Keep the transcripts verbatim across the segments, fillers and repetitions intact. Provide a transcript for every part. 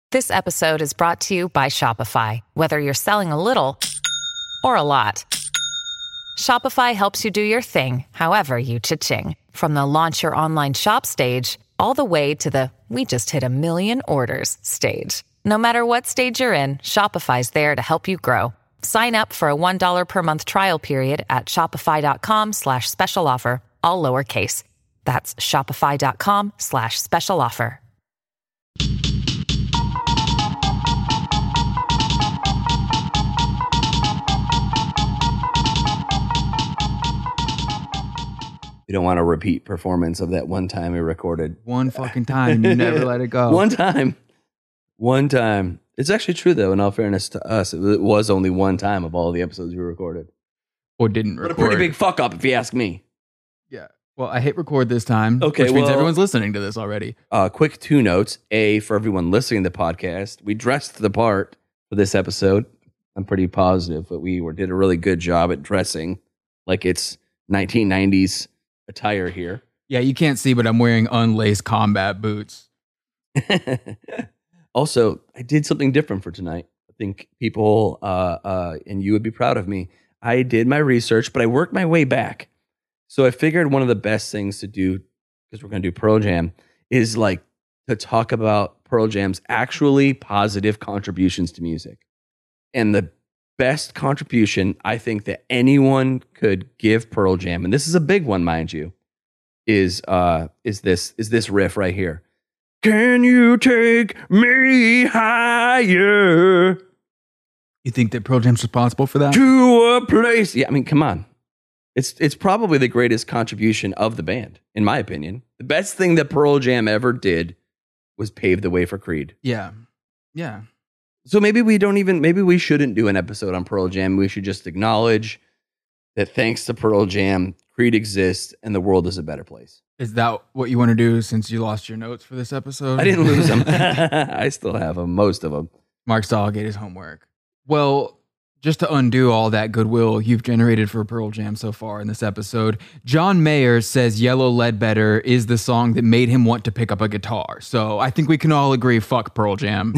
This episode is brought to you by Shopify. Whether you're selling a little or a lot, Shopify helps you do your thing, however you cha-ching. From the launch your online shop stage, all the way to the we just hit a million orders stage. No matter what stage you're in, Shopify's there to help you grow. Sign up for a one dollar per month trial period at shopify.com slash special offer, all lowercase. That's shopify.com slash special offer. You don't want a repeat performance of that one time we recorded. One fucking time. You never let it go. One time. One time. It's actually true, though, in all fairness to us. It was only one time of all the episodes we recorded. Or didn't record. But a pretty big fuck up, if you ask me. Yeah. Well, I hit record this time, okay, which well, means everyone's listening to this already. Uh, quick two notes. A, for everyone listening to the podcast, we dressed the part for this episode. I'm pretty positive that we were, did a really good job at dressing like it's nineteen nineties attire here. Yeah, you can't see, but I'm wearing unlaced combat boots. Also, I did something different for tonight. I think people, uh, uh, and you would be proud of me. I did my research, but I worked my way back. So I figured one of the best things to do, because we're going to do Pearl Jam, is like to talk about Pearl Jam's actually positive contributions to music. And the best contribution I think that anyone could give Pearl Jam, and this is a big one, mind you, is uh, is this is this riff right here. Can you take me higher? You think that Pearl Jam's responsible for that? To a place. Yeah, I mean, come on. It's it's probably the greatest contribution of the band, in my opinion. The best thing that Pearl Jam ever did was pave the way for Creed. Yeah. Yeah. So maybe we don't even, maybe we shouldn't do an episode on Pearl Jam. We should just acknowledge that thanks to Pearl Jam, Creed exists and the world is a better place. Is that what you want to do since you lost your notes for this episode? I didn't lose them. I still have them, most of them. Mark Stallgate his homework. Well, just to undo all that goodwill you've generated for Pearl Jam so far in this episode, John Mayer says Yellow Ledbetter is the song that made him want to pick up a guitar. So I think we can all agree, fuck Pearl Jam.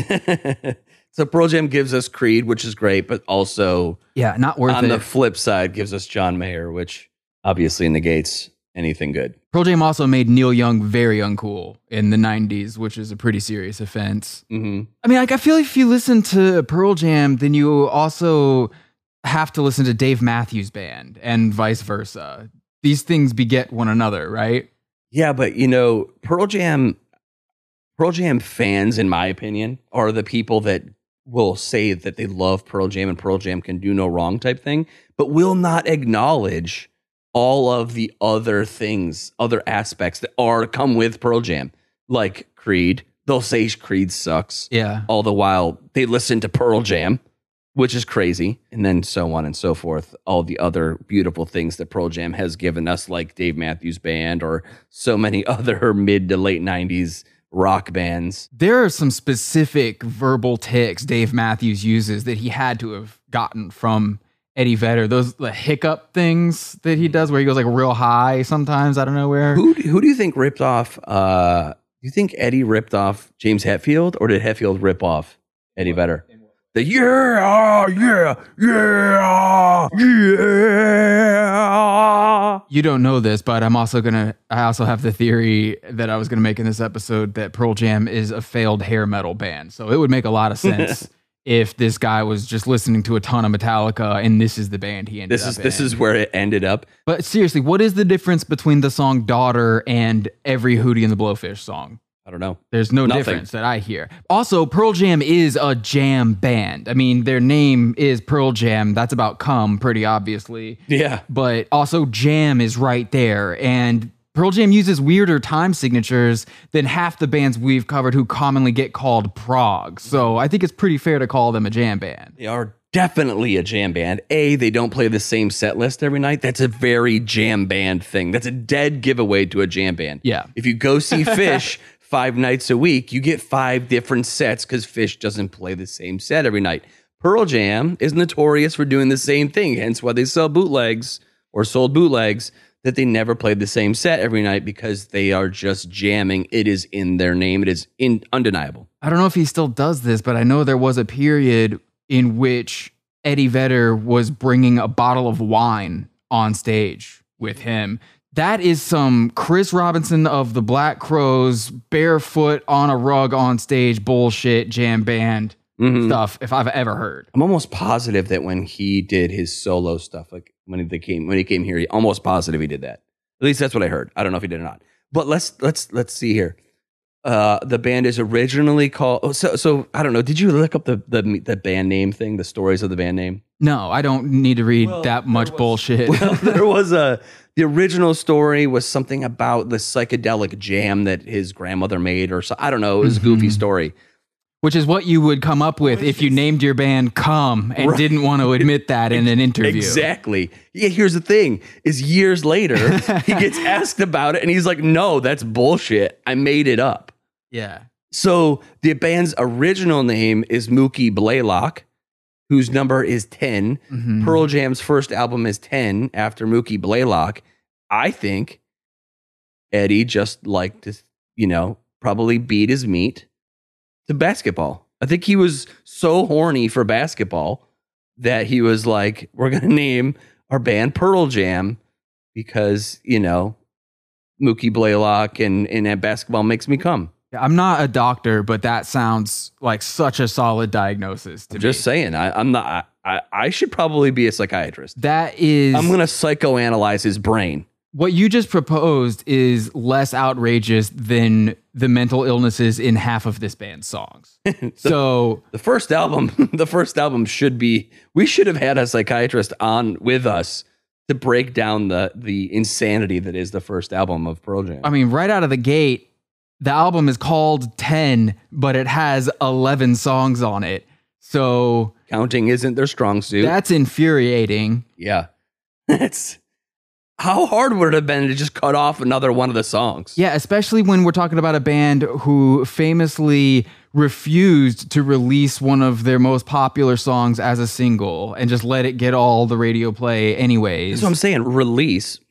So Pearl Jam gives us Creed, which is great, but also yeah, not worth on it. the flip side gives us John Mayer, which obviously negates anything good. Pearl Jam also made Neil Young very uncool in the nineties, which is a pretty serious offense. Mm-hmm. I mean, like, I feel like if you listen to Pearl Jam, then you also have to listen to Dave Matthews Band and vice versa. These things beget one another, right? Yeah, but you know, Pearl Jam, Pearl Jam fans, in my opinion, are the people that will say that they love Pearl Jam and Pearl Jam can do no wrong type thing, but will not acknowledge all of the other things, other aspects that are come with Pearl Jam, like Creed. They'll say Creed sucks. Yeah. All the while they listen to Pearl Jam, which is crazy. And then so on and so forth. All the other beautiful things that Pearl Jam has given us, like Dave Matthews Band or so many other mid to late nineties rock bands. There are some specific verbal tics Dave Matthews uses that he had to have gotten from Eddie Vedder. Those the hiccup things that he does where he goes like real high sometimes out of nowhere. Who do, who do you think ripped off? Uh, do you think Eddie ripped off James Hetfield, or did Hetfield rip off Eddie Vedder? The yeah, yeah, yeah, yeah. You don't know this, but I'm also gonna. I also have the theory that I was gonna make in this episode that Pearl Jam is a failed hair metal band. So it would make a lot of sense if this guy was just listening to a ton of Metallica and this is the band he ended this up is in. this is where it ended up. But seriously, what is the difference between the song "Daughter" and every Hootie and the Blowfish song? I don't know. There's no Nothing. difference that I hear. Also, Pearl Jam is a jam band. I mean, their name is Pearl Jam. That's about cum, pretty obviously. Yeah. But also jam is right there. And Pearl Jam uses weirder time signatures than half the bands we've covered who commonly get called prog. So I think it's pretty fair to call them a jam band. They are definitely a jam band. A, they don't play the same set list every night. That's a very jam band thing. That's a dead giveaway to a jam band. Yeah. If you go see Fish five nights a week, you get five different sets because Fish doesn't play the same set every night. Pearl Jam is notorious for doing the same thing, hence why they sell bootlegs or sold bootlegs. that they never played the same set every night because they are just jamming. It is in their name. It is in, undeniable. I don't know if he still does this, but I know there was a period in which Eddie Vedder was bringing a bottle of wine on stage with him. That is some Chris Robinson of the Black Crowes, barefoot on a rug on stage bullshit jam band mm-hmm. stuff, if I've ever heard. I'm almost positive that when he did his solo stuff, like when he came when he came here, he almost positive he did that. At least that's what I heard. I don't know if he did or not. But let's let's let's see here. Uh, the band is originally called. Oh, so so I don't know. Did you look up the the the band name thing? The stories of the band name? No, I don't need to read well, that much was, bullshit. Well, there was a. The original story was something about the psychedelic jam that his grandmother made, or so I don't know. It was mm-hmm. a goofy story. Which is what you would come up with Which if you is, named your band Come and right. didn't want to admit that in an interview. Exactly. Yeah, here's the thing, is years later, he gets asked about it and he's like, no, that's bullshit. I made it up. Yeah. So the band's original name is Mookie Blaylock, whose number is ten. Mm-hmm. Pearl Jam's first album is ten after Mookie Blaylock. I think Eddie just liked to, you know, probably beat his meat to basketball. I think he was so horny for basketball that he was like, we're going to name our band Pearl Jam because, you know, Mookie Blaylock and, and basketball makes me come. I'm not a doctor, but that sounds like such a solid diagnosis to I'm me. Just saying, I, I'm not, I, I should probably be a psychiatrist. That is... I'm going to psychoanalyze his brain. What you just proposed is less outrageous than the mental illnesses in half of this band's songs. the, so the first album, the first album should be, we should have had a psychiatrist on with us to break down the, the insanity that is the first album of Pearl Jam. I mean, right out of the gate, the album is called ten, but it has eleven songs on it. So counting isn't their strong suit. That's infuriating. Yeah. It's, how hard would it have been to just cut off another one of the songs? Yeah, especially when we're talking about a band who famously refused to release one of their most popular songs as a single and just let it get all the radio play anyways. That's what I'm saying. Release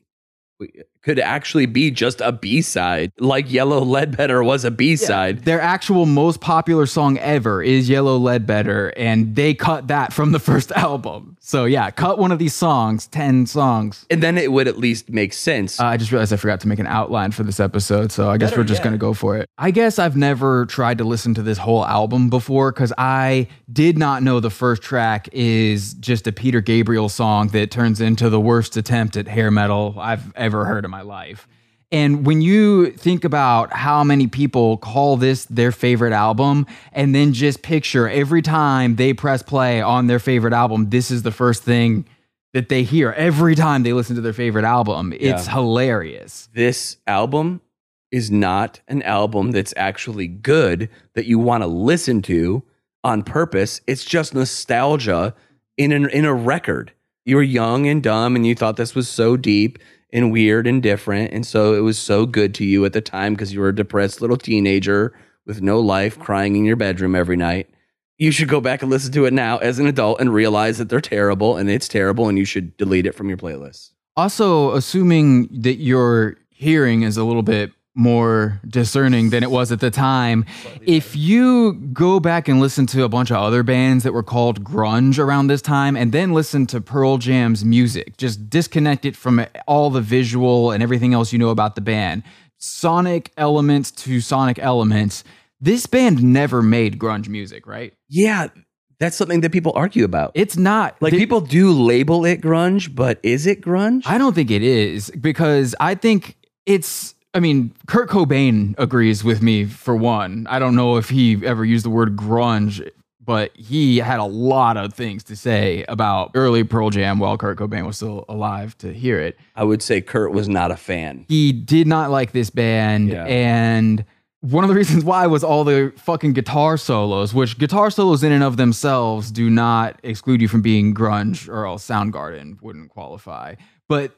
could actually be just a B-side, like Yellow Ledbetter was a B-side. Yeah, their actual most popular song ever is Yellow Ledbetter, and they cut that from the first album. So yeah, cut one of these songs, ten songs. And then it would at least make sense. Uh, I just realized I forgot to make an outline for this episode, so I guess Better we're just going to go for it. I guess I've never tried to listen to this whole album before, because I did not know the first track is just a Peter Gabriel song that turns into the worst attempt at hair metal I've ever heard in my life. And when you think about how many people call this their favorite album, and then just picture every time they press play on their favorite album, this is the first thing that they hear every time they listen to their favorite album. It's yeah. hilarious. This album is not an album that's actually good that you want to listen to on purpose. It's just nostalgia in an, in a record. You were young and dumb and you thought this was so deep and weird and different, and so it was so good to you at the time because you were a depressed little teenager with no life, crying in your bedroom every night. You should go back and listen to it now as an adult and realize that they're terrible and it's terrible and you should delete it from your playlist. Also, assuming that your hearing is a little bit more discerning than it was at the time, if you go back and listen to a bunch of other bands that were called grunge around this time and then listen to Pearl Jam's music, just disconnect it from all the visual and everything else you know about the band, sonic elements to sonic elements, this band never made grunge music, right? Yeah, that's something that people argue about. It's not. Like, they, people do label it grunge, but is it grunge? I don't think it is, because I think it's... I mean, Kurt Cobain agrees with me, for one. I don't know if he ever used the word grunge, but he had a lot of things to say about early Pearl Jam while Kurt Cobain was still alive to hear it. I would say Kurt was not a fan. He did not like this band, yeah. and one of the reasons why was all the fucking guitar solos, which guitar solos in and of themselves do not exclude you from being grunge, or else Soundgarden wouldn't qualify. But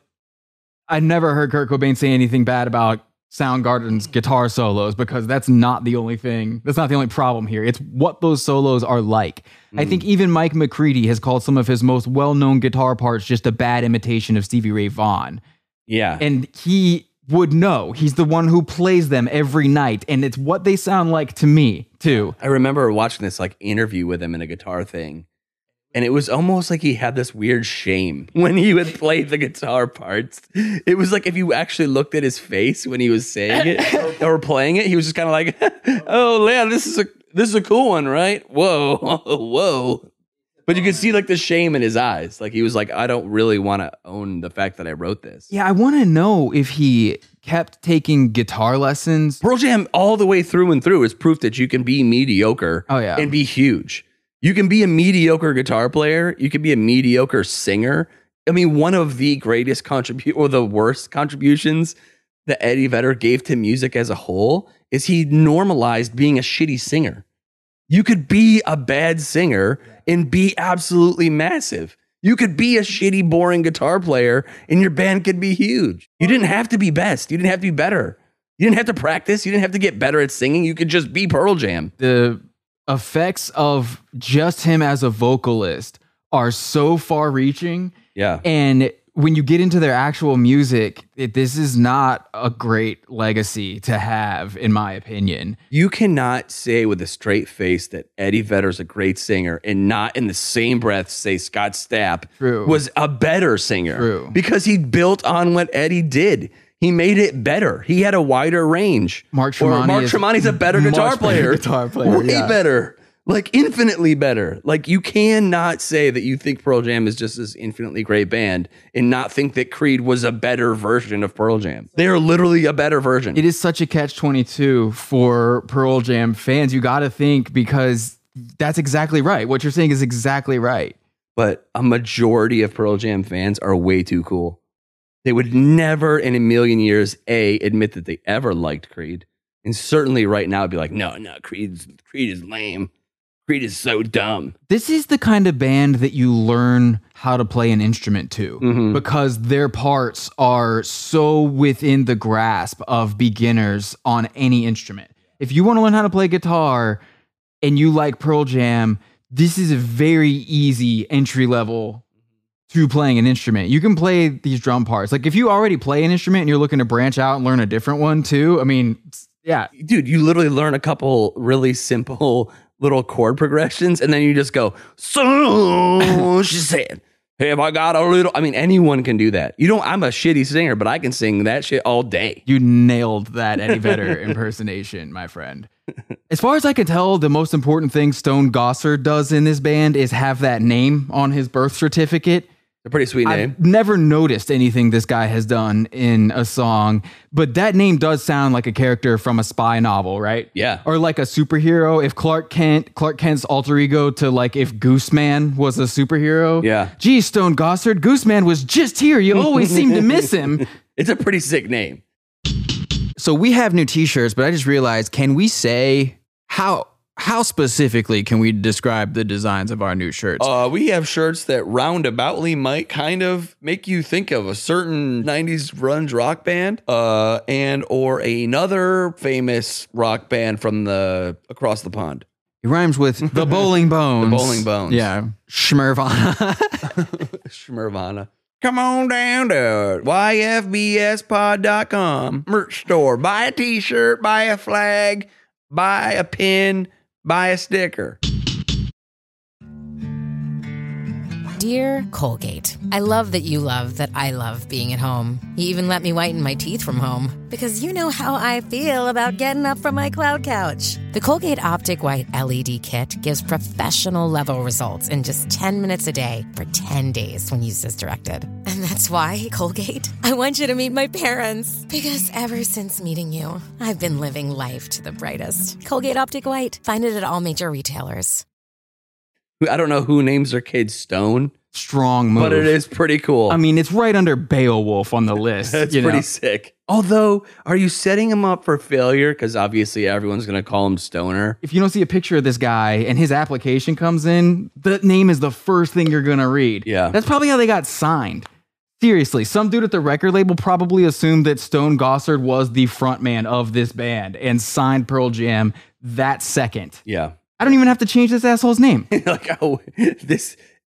I never heard Kurt Cobain say anything bad about Soundgarden's guitar solos, because that's not the only thing. That's not the only problem here. It's what those solos are like. Mm. I think even Mike McCready has called some of his most well-known guitar parts just a bad imitation of Stevie Ray Vaughan. Yeah. And he would know. He's the one who plays them every night. And it's what they sound like to me, too. I remember watching this like interview with him in a guitar thing. And it was almost like he had this weird shame when he would play the guitar parts. It was like if you actually looked at his face when he was saying it or playing it, he was just kind of like, "Oh, yeah, this is a this is a cool one, right? Whoa, whoa." But you could see like the shame in his eyes. Like he was like, "I don't really want to own the fact that I wrote this." Yeah, I want to know if he kept taking guitar lessons. Pearl Jam all the way through and through is proof that you can be mediocre Oh, yeah. and be huge. You can be a mediocre guitar player. You can be a mediocre singer. I mean, one of the greatest contribute or the worst contributions that Eddie Vedder gave to music as a whole is he normalized being a shitty singer. You could be a bad singer and be absolutely massive. You could be a shitty, boring guitar player and your band could be huge. You didn't have to be best. You didn't have to be better. You didn't have to practice. You didn't have to get better at singing. You could just be Pearl Jam. The effects of just him as a vocalist are so far reaching. Yeah. And when you get into their actual music, it, this is not a great legacy to have, in my opinion. You cannot say with a straight face that Eddie Vedder's a great singer and not in the same breath say Scott Stapp True. was a better singer. True. Because he built on what Eddie did. He made it better. He had a wider range. Mark Or Tremonti Mark is Tremonti's a better much guitar better player. guitar player, Way yeah. better. Like infinitely better. Like you cannot say that you think Pearl Jam is just this infinitely great band and not think that Creed was a better version of Pearl Jam. They are literally a better version. It is such a catch twenty-two for Pearl Jam fans. You got to think, because that's exactly right. What you're saying is exactly right. But a majority of Pearl Jam fans are way too cool. They would never in a million years, A, admit that they ever liked Creed. And certainly right now be like, no, no, Creed's, Creed is lame. Creed is so dumb. This is the kind of band that you learn how to play an instrument to, Mhm. because their parts are so within the grasp of beginners on any instrument. If you want to learn how to play guitar and you like Pearl Jam, this is a very easy entry level to playing an instrument. You can play these drum parts. Like if you already play an instrument and you're looking to branch out and learn a different one too, I mean, yeah. Dude, you literally learn a couple really simple little chord progressions and then you just go, so she said, hey, if I got a little, I mean, anyone can do that. You don't, I'm a shitty singer, but I can sing that shit all day. You nailed that Eddie Vedder impersonation, my friend. As far as I can tell, the most important thing Stone Gossard does in this band is have that name on his birth certificate. A pretty sweet name. I've never noticed anything this guy has done in a song, but that name does sound like a character from a spy novel, right? Yeah. Or like a superhero. If Clark Kent, Clark Kent's alter ego to like if Gooseman was a superhero. Yeah. Geez, Stone Gossard, Gooseman was just here. You always seem to miss him. It's a pretty sick name. So we have new t-shirts, but I just realized, can we say how how specifically can we describe the designs of our new shirts? Uh, we have shirts that roundaboutly might kind of make you think of a certain nineties grunge rock band, uh, and or another famous rock band from the across the pond. It rhymes with The Bowling Bones. The Bowling Bones. yeah, Schmervana. Schmervana. Come on down to Y F B S pod dot com merch store. Buy a t-shirt, buy a flag, buy a pin, buy a sticker. Dear Colgate, I love that you love that I love being at home. You even let me whiten my teeth from home. Because you know how I feel about getting up from my cloud couch. The Colgate Optic White L E D Kit gives professional-level results in just ten minutes a day for ten days when used as directed. And that's why, Colgate, I want you to meet my parents. Because ever since meeting you, I've been living life to the brightest. Colgate Optic White. Find it at all major retailers. I don't know who names their kid Stone, Strong move. but it is pretty cool. I mean, it's right under Beowulf on the list. That's you pretty know? sick. Although, are you setting him up for failure? Because obviously everyone's going to call him Stoner. If you don't see a picture of this guy and his application comes in, the name is the first thing you're going to read. Yeah. That's probably how they got signed. Seriously, some dude at the record label probably assumed that Stone Gossard was the frontman of this band and signed Pearl Jam that second. Yeah. I don't even have to change this asshole's name. Like, oh, this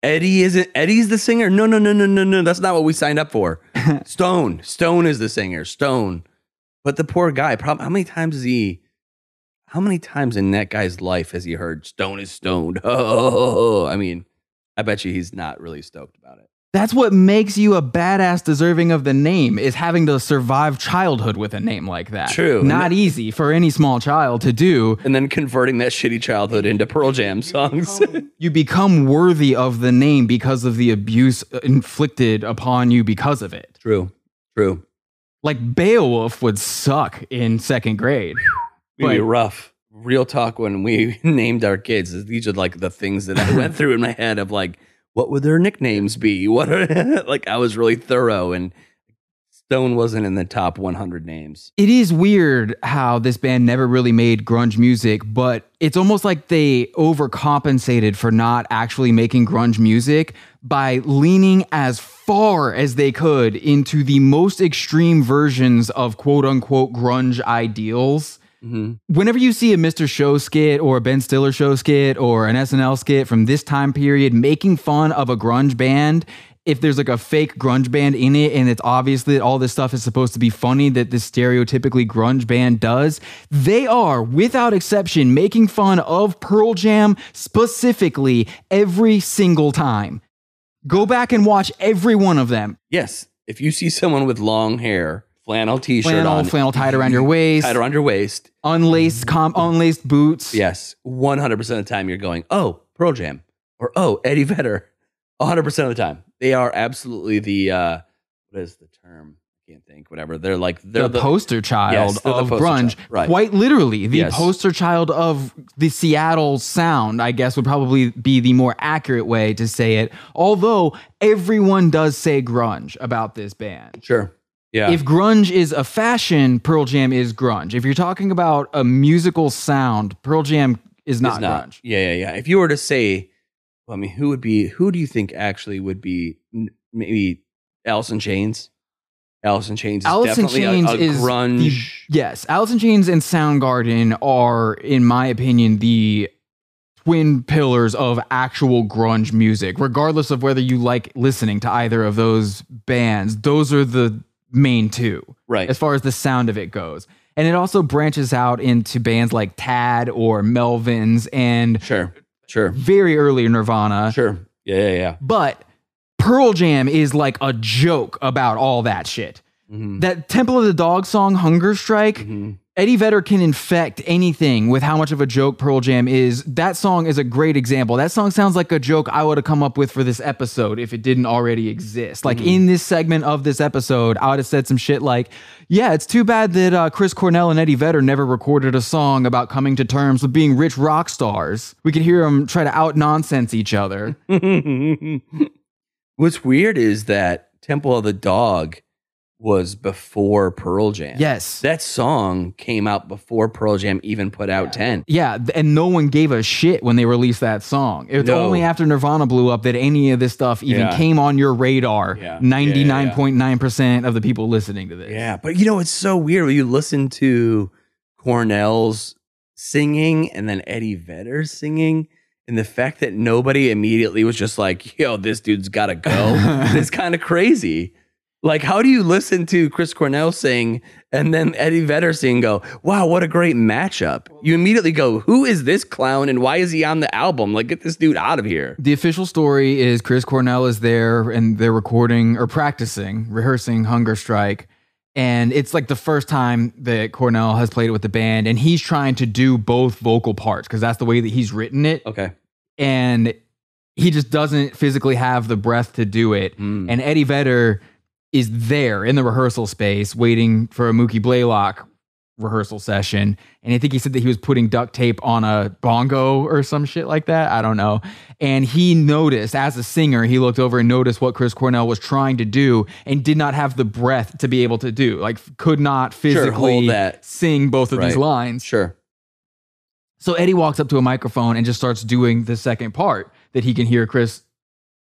Eddie isn't. Eddie's the singer. No, no, no, no, no, no. That's not what we signed up for. Stone. Stone is the singer. Stone. But the poor guy. Probably. How many times is he? How many times in that guy's life has he heard "Stone is stoned"? Oh, I mean, I bet you he's not really stoked about it. That's what makes you a badass deserving of the name, is having to survive childhood with a name like that. True. Not easy for any small child to do. And then converting that shitty childhood into Pearl Jam songs. You become worthy of the name because of the abuse inflicted upon you because of it. True. True. Like Beowulf would suck in second grade. It'd be But- rough. Real talk, when we named our kids, these are like the things that I went through in my head of like, what would their nicknames be? What are, like, I was really thorough, and Stone wasn't in the top one hundred names. It is weird how this band never really made grunge music, but it's almost like they overcompensated for not actually making grunge music by leaning as far as they could into the most extreme versions of quote unquote grunge ideals. Mm-hmm. Whenever you see a Mister Show skit or a Ben Stiller show skit or an S N L skit from this time period making fun of a grunge band, if there's like a fake grunge band in it and it's obvious that all this stuff is supposed to be funny that this stereotypically grunge band does, they are, without exception, making fun of Pearl Jam specifically every single time. Go back and watch every one of them. Yes. If you see someone with long hair, flannel t-shirt Flannel, on, flannel tied around your waist, tied around your waist, unlaced, com- unlaced boots. yes, one hundred percent of the time you're going, oh, Pearl Jam, or oh, Eddie Vedder. one hundred percent of the time. They are absolutely the, uh, what is the term? I can't think, whatever. They're like, they're the, poster child Yes, they're the of poster grunge. child, right. Quite literally, the Yes. poster child of the Seattle sound, I guess, would probably be the more accurate way to say it. Although everyone does say grunge about this band. Sure. Yeah. If grunge is a fashion, Pearl Jam is grunge. If you're talking about a musical sound, Pearl Jam is It's not, grunge. Yeah, yeah, yeah. If you were to say, well, I mean, who would be, who do you think actually would be n- maybe Alice in Chains? Alice in Chains is Alice in definitely Chains a, a is grunge. the- yes, Alice in Chains and Soundgarden are, in my opinion, the twin pillars of actual grunge music. Regardless of whether you like listening to either of those bands, those are the main two, Right. as far as the sound of it goes. And it also branches out into bands like Tad or Melvins and Sure. Sure. very early Nirvana. Sure. Yeah, yeah, yeah. But Pearl Jam is like a joke about all that shit. Mhm. That Temple of the Dog song, Hunger Strike, Mhm. Eddie Vedder can infect anything with how much of a joke Pearl Jam is. That song is a great example. That song sounds like a joke I would have come up with for this episode if it didn't already exist. Like in this segment of this episode, I would have said some shit like, yeah, it's too bad that uh, Chris Cornell and Eddie Vedder never recorded a song about coming to terms with being rich rock stars. We could hear them try to out-nonsense each other. What's weird is that Temple of the Dog was before Pearl Jam. Yes. That song came out before Pearl Jam even put out ten. Yeah, th- and no one gave a shit when they released that song. It was No. only after Nirvana blew up that any of this stuff even Yeah. came on your radar. Yeah. ninety-nine point nine percent of the people listening to this. Yeah, but you know, it's so weird when you listen to Cornell's singing and then Eddie Vedder singing, and the fact that nobody immediately was just like, yo, this dude's got to go. It's kind of crazy. Like, how do you listen to Chris Cornell sing and then Eddie Vedder sing and go, wow, what a great matchup? You immediately go, who is this clown and why is he on the album? Like, get this dude out of here. The official story is Chris Cornell is there and they're recording or practicing, rehearsing Hunger Strike. And it's like the first time that Cornell has played it with the band. And he's trying to do both vocal parts because that's the way that he's written it. Okay. And he just doesn't physically have the breath to do it. Mm. And Eddie Vedder is there in the rehearsal space waiting for a Mookie Blaylock rehearsal session. And I think he said that he was putting duct tape on a bongo or some shit like that. I don't know. And he noticed, as a singer, he looked over and noticed what Chris Cornell was trying to do and did not have the breath to be able to do. Like, could not physically hold that. sing both of these Right. lines. Sure. So Eddie walks up to a microphone and just starts doing the second part that he can hear Chris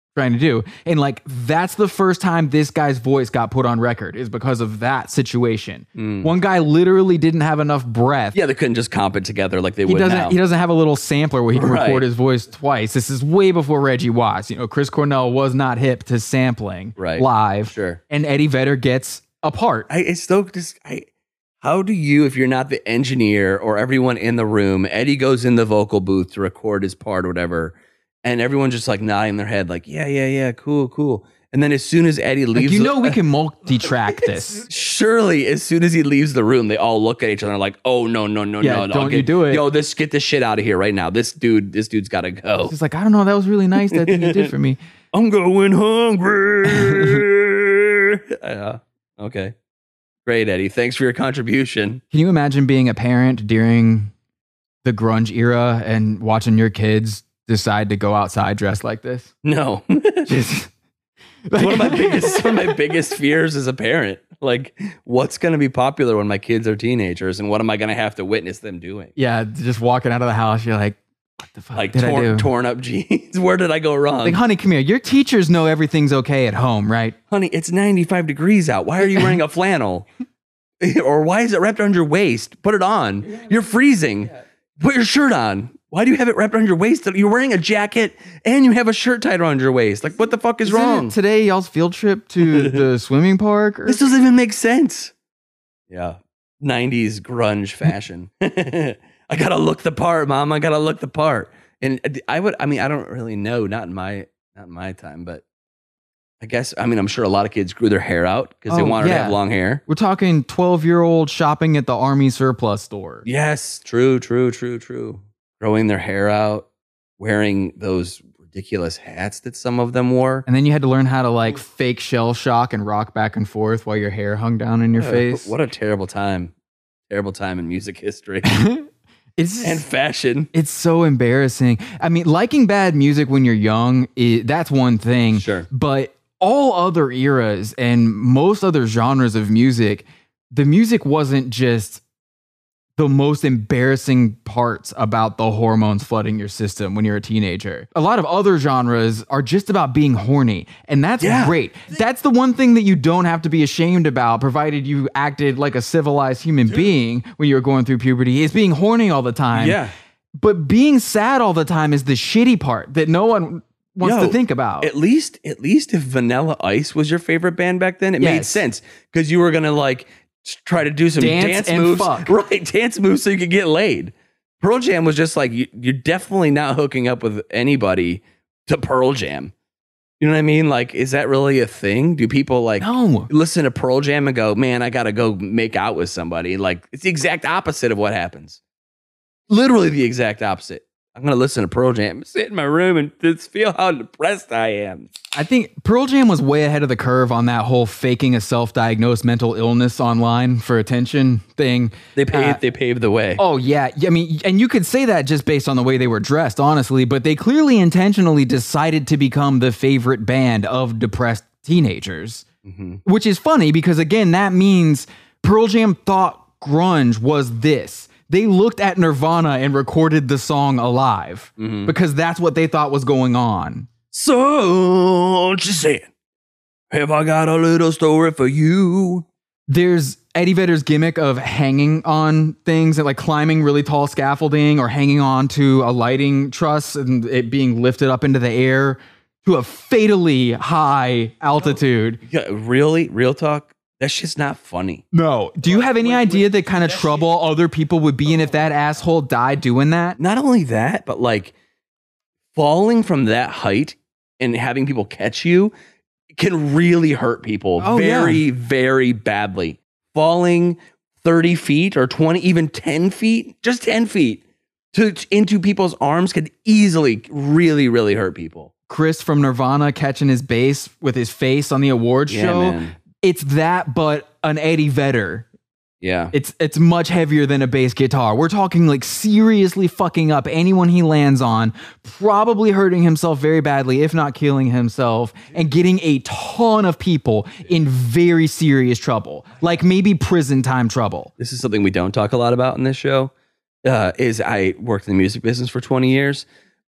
trying to do. And like, that's the first time this guy's voice got put on record is because of that situation. Mm. One guy literally didn't have enough breath. Yeah, they couldn't just comp it together like they he would doesn't, now. He doesn't have a little sampler where he can right. record his voice twice. This is way before Reggie Watts. You know, Chris Cornell was not hip to sampling right. live. Sure. And Eddie Vedder gets a part. I, it's so just, I, how do you, if you're not the engineer or everyone in the room, Eddie goes in the vocal booth to record his part or whatever, and everyone's just like nodding their head like, yeah, yeah, yeah, cool, cool. And then as soon as Eddie leaves... Like, you know we can multi-track this. Surely, as soon as he leaves the room, they all look at each other and are like, oh, no, no, no, yeah, no. no don't get, you do it. Yo, this, get this shit out of here right now. This dude, this dude's got to go. He's like, I don't know, that was really nice that thing you did for me. I'm going hungry. uh, okay. Great, Eddie. Thanks for your contribution. Can you imagine being a parent during the grunge era and watching your kids decide to go outside dressed like this? No. Just, like, one of my biggest one of my biggest fears as a parent. Like, what's going to be popular when my kids are teenagers, and what am I going to have to witness them doing? Yeah, just walking out of the house, you're like, what the fuck like did torn, I do? torn up jeans. Where did I go wrong? Like, honey, come here. Your teachers know everything's okay at home, right? Honey, it's ninety-five degrees out. Why are you wearing a flannel? Or why is it wrapped around your waist? Put it on. You're freezing. Put your shirt on. Why do you have it wrapped around your waist? You're wearing a jacket and you have a shirt tied around your waist. Like, what the fuck is Isn't wrong? it today, y'all's field trip to the swimming park? Or? This doesn't even make sense. Yeah. nineties grunge fashion. I gotta look the part, Mom. I gotta look the part. And I would, I mean, I don't really know, not in my, not in my time, but I guess, I mean, I'm sure a lot of kids grew their hair out because oh, they wanted yeah. to have long hair. We're talking twelve-year-old shopping at the Army surplus store. Yes, true, true, true, true. Growing their hair out, wearing those ridiculous hats that some of them wore. And then you had to learn how to like fake shell shock and rock back and forth while your hair hung down in your What a- face. What a terrible time. Terrible time in music history It's and fashion. It's so embarrassing. I mean, liking bad music when you're young, is, that's one thing. Sure. But all other eras and most other genres of music, the music wasn't just the most embarrassing parts about the hormones flooding your system when you're a teenager. A lot of other genres are just about being horny, and that's Yeah. great. That's the one thing that you don't have to be ashamed about, provided you acted like a civilized human being when you were going through puberty, is being horny all the time. Yeah. But being sad all the time is the shitty part that no one wants Yo, to think about. At least, at least if Vanilla Ice was your favorite band back then, it made Yes. sense because you were gonna like try to do some Dance dance, and moves, fuck. right? Dance moves so you could get laid. Pearl Jam was just like you, you're definitely not hooking up with anybody to Pearl Jam. You know what I mean? Like, is that really a thing? Do people like No. listen to Pearl Jam and go, "Man, I gotta go make out with somebody"? Like, it's the exact opposite of what happens. Literally the exact opposite. I'm gonna listen to Pearl Jam, sit in my room, and just feel how depressed I am. I think Pearl Jam was way ahead of the curve on that whole faking a self-diagnosed mental illness online for attention thing. They paved, Uh, they paved the way. Oh, yeah. I mean, and you could say that just based on the way they were dressed, honestly, but they clearly intentionally decided to become the favorite band of depressed teenagers, Mm-hmm. which is funny because, again, that means Pearl Jam thought grunge was this. They looked at Nirvana and recorded the song Alive Mm-hmm. because that's what they thought was going on. So she said, "Have I got a little story for you?" There's Eddie Vedder's gimmick of hanging on things and like climbing really tall scaffolding or hanging on to a lighting truss and it being lifted up into the air to a fatally high altitude. Yeah, really, real talk. That shit's not funny. No. Do you have any idea the kind of trouble other people would be in if that asshole died doing that? Not only that, but like falling from that height and having people catch you can really hurt people Oh, very, yeah. very badly. Falling thirty feet or twenty, even ten feet, just ten feet to, into people's arms could easily really, really hurt people. Chris from Nirvana catching his bass with his face on the award Yeah, show. man. It's that, but an Eddie Vedder. Yeah. It's it's much heavier than a bass guitar. We're talking like seriously fucking up anyone he lands on, probably hurting himself very badly, if not killing himself, and getting a ton of people in very serious trouble, like maybe prison time trouble. This is something we don't talk a lot about in this show. Uh, is I worked in the music business for twenty years.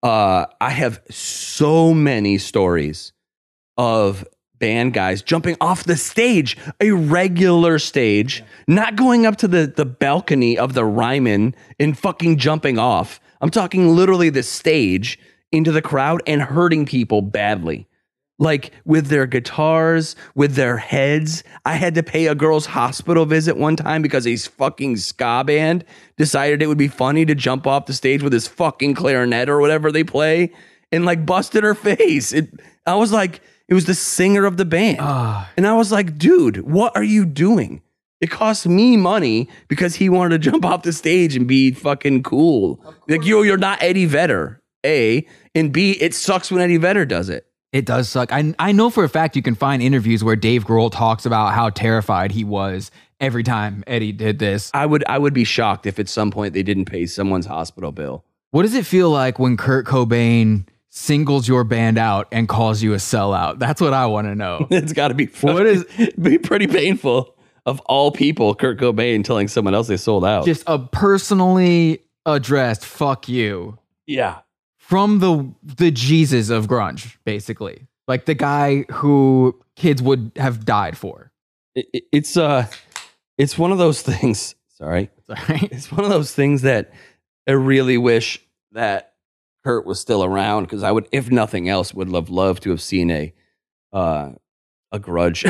Uh, I have so many stories of band guys jumping off the stage, a regular stage, not going up to the, the balcony of the Ryman and fucking jumping off. I'm talking literally the stage into the crowd and hurting people badly. Like with their guitars, with their heads. I had to pay a girl's hospital visit one time because a fucking ska band decided it would be funny to jump off the stage with his fucking clarinet or whatever they play and like busted her face. It, I was like, it was the singer of the band. Uh, and I was like, dude, what are you doing? It cost me money because he wanted to jump off the stage and be fucking cool. Like, yo, you're not Eddie Vedder, A. And B, it sucks when Eddie Vedder does it. It does suck. I I know for a fact you can find interviews where Dave Grohl talks about how terrified he was every time Eddie did this. I would I would be shocked if at some point they didn't pay someone's hospital bill. What does it feel like when Kurt Cobain singles your band out and calls you a sellout? That's what I want to know. It's got to be what is be pretty painful. Of all people, Kurt Cobain telling someone else they sold out. Just a personally addressed "fuck you." Yeah. From the the Jesus of grunge, basically, like the guy who kids would have died for. It, it, it's uh, it's one of those things. Sorry, sorry. It's one of those things that I really wish that Kurt was still around because I would, if nothing else, would have loved to have seen a uh, a grudge,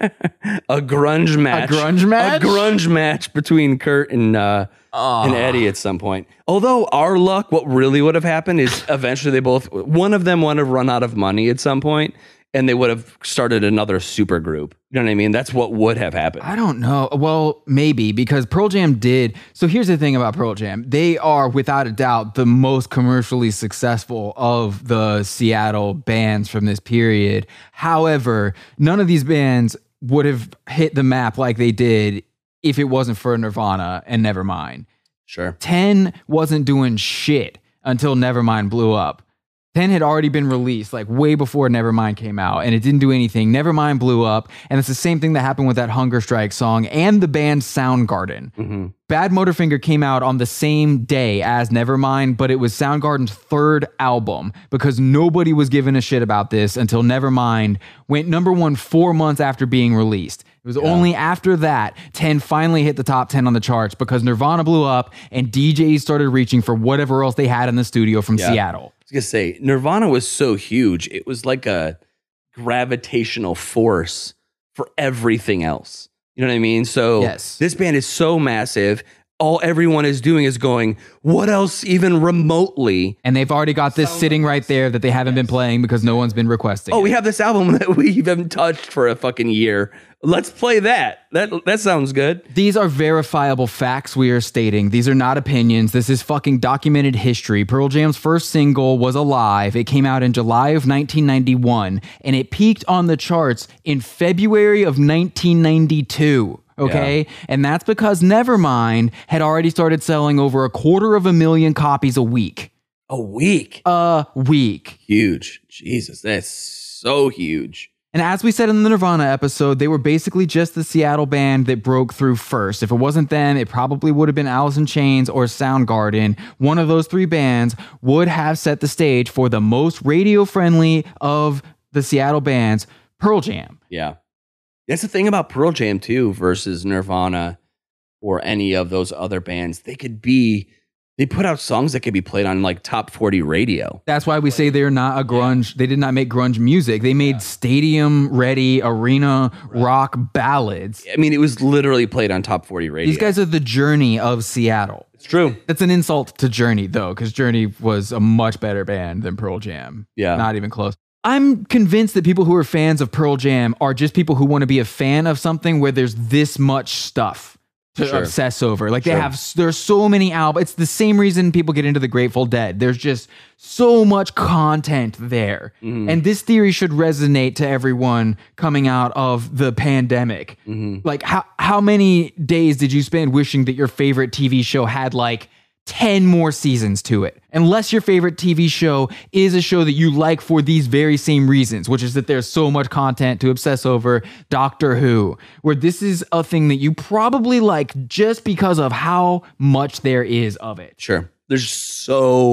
a grunge match, a grunge match, a grunge match between Kurt and uh, oh. and Eddie at some point. Although our luck, what really would have happened is eventually they both, one of them would have run out of money at some point, and they would have started another super group. You know what I mean? That's what would have happened. I don't know. Well, maybe, because Pearl Jam did. So here's the thing about Pearl Jam. They are, without a doubt, the most commercially successful of the Seattle bands from this period. However, none of these bands would have hit the map like they did if it wasn't for Nirvana and Nevermind. Sure. ten wasn't doing shit until Nevermind blew up. ten had already been released like way before Nevermind came out, and it didn't do anything. Nevermind blew up, and it's the same thing that happened with that Hunger Strike song and the band Soundgarden. Mm-hmm. Bad Motorfinger came out on the same day as Nevermind, but it was Soundgarden's third album because nobody was giving a shit about this until Nevermind went number one four months after being released. It was yeah. only after that ten finally hit the top ten on the charts because Nirvana blew up and D Js started reaching for whatever else they had in the studio from yeah. Seattle. I was gonna say, Nirvana was so huge. It was like a gravitational force for everything else. You know what I mean? So yes. This band is so massive. All everyone is doing is going, what else even remotely? And they've already got this sitting right there that they haven't yes. been playing because no one's been requesting. Oh, it. we have this album that we haven't touched for a fucking year. Let's play that. That that sounds good. These are verifiable facts we are stating. These are not opinions. This is fucking documented history. Pearl Jam's first single was Alive. It came out in July of nineteen ninety-one, and it peaked on the charts in February of nineteen ninety-two. Okay? Yeah. And that's because Nevermind had already started selling over a quarter of a million copies a week. A week? A week. Huge. Jesus, that's so huge. And as we said in the Nirvana episode, they were basically just the Seattle band that broke through first. If it wasn't them, it probably would have been Alice in Chains or Soundgarden. One of those three bands would have set the stage for the most radio-friendly of the Seattle bands, Pearl Jam. Yeah. That's the thing about Pearl Jam, too, versus Nirvana or any of those other bands. They could be... They put out songs that could be played on like top forty radio. That's why we say they're not a grunge. Yeah. They did not make grunge music. They made yeah. stadium ready arena right. rock ballads. I mean, it was literally played on top forty radio. These guys are the Journey of Seattle. It's true. That's an insult to Journey though, because Journey was a much better band than Pearl Jam. Yeah. Not even close. I'm convinced that people who are fans of Pearl Jam are just people who want to be a fan of something where there's this much stuff to sure. obsess over. Like sure. they have, there's so many albums. It's the same reason people get into the Grateful Dead. There's just so much content there. Mm-hmm. And this theory should resonate to everyone coming out of the pandemic. Mm-hmm. Like how, how many days did you spend wishing that your favorite T V show had like ten more seasons to it? Unless your favorite T V show is a show that you like for these very same reasons, which is that there's so much content to obsess over. Doctor Who, where this is a thing that you probably like just because of how much there is of it. Sure. There's so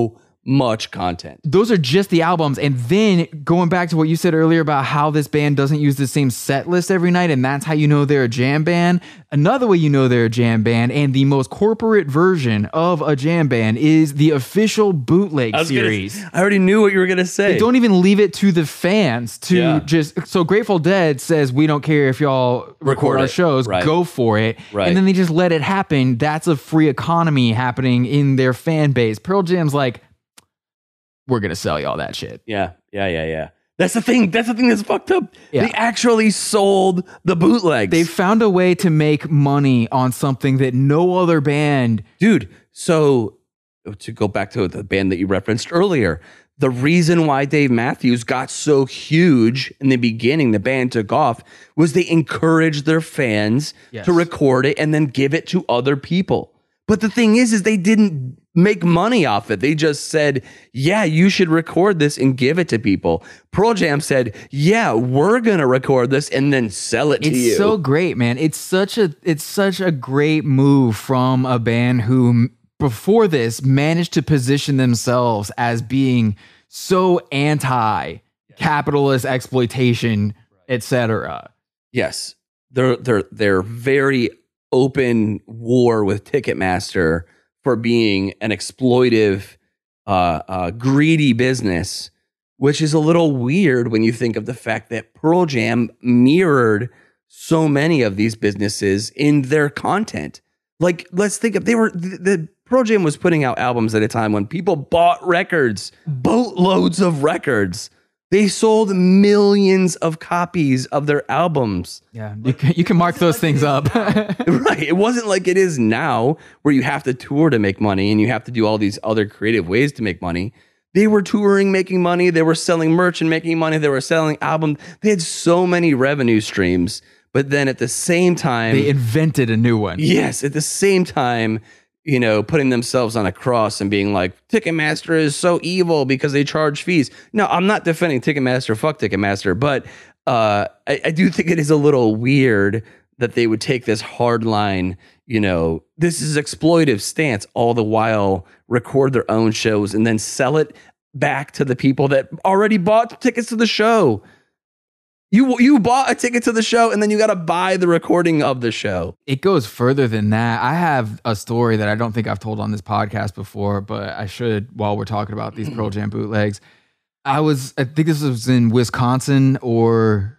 much content. Those are just the albums. And then going back to what you said earlier about how this band doesn't use the same set list every night, and that's how you know they're a jam band. Another way you know they're a jam band, and the most corporate version of a jam band, is the official bootleg I was series. Gonna, I already knew what you were going to say. They don't even leave it to the fans to Yeah. just... So Grateful Dead says, we don't care if y'all record, Record our it. shows, Right. go for it. Right. And then they just let it happen. That's a free economy happening in their fan base. Pearl Jam's like, we're going to sell y'all that shit. Yeah, yeah, yeah, yeah. That's the thing. That's the thing that's fucked up. Yeah. They actually sold the bootlegs. They found a way to make money on something that no other band... Dude, so to go back to the band that you referenced earlier, the reason why Dave Matthews got so huge in the beginning, the band took off, was they encouraged their fans Yes. to record it and then give it to other people. But the thing is, is they didn't make money off it. They just said, yeah, you should record this and give it to people. Pearl Jam said, yeah, we're going to record this and then sell it to It's you. so great, man. It's such a it's such a great move from a band who m- before this managed to position themselves as being so anti capitalist exploitation, et cetera. Yes, they're they're they're very open war with Ticketmaster for being an exploitive, uh, uh, greedy business, which is a little weird when you think of the fact that Pearl Jam mirrored so many of these businesses in their content. Like, let's think of they were the, the Pearl Jam was putting out albums at a time when people bought records, boatloads of records. They sold millions of copies of their albums. Yeah, you can, you can mark those things up. Right. It wasn't like it is now where you have to tour to make money and you have to do all these other creative ways to make money. They were touring, making money. They were selling merch and making money. They were selling albums. They had so many revenue streams. But then at the same time, They invented a new one. yes, at the same time, you know, putting themselves on a cross and being like, Ticketmaster is so evil because they charge fees. No, I'm not defending Ticketmaster. Fuck Ticketmaster. But uh, I, I do think it is a little weird that they would take this hard line, you know, this is exploitive stance, all the while record their own shows and then sell it back to the people that already bought tickets to the show. You you bought a ticket to the show and then you got to buy the recording of the show. It goes further than that. I have a story that I don't think I've told on this podcast before, but I should while we're talking about these Pearl Jam bootlegs. I was, I think this was in Wisconsin or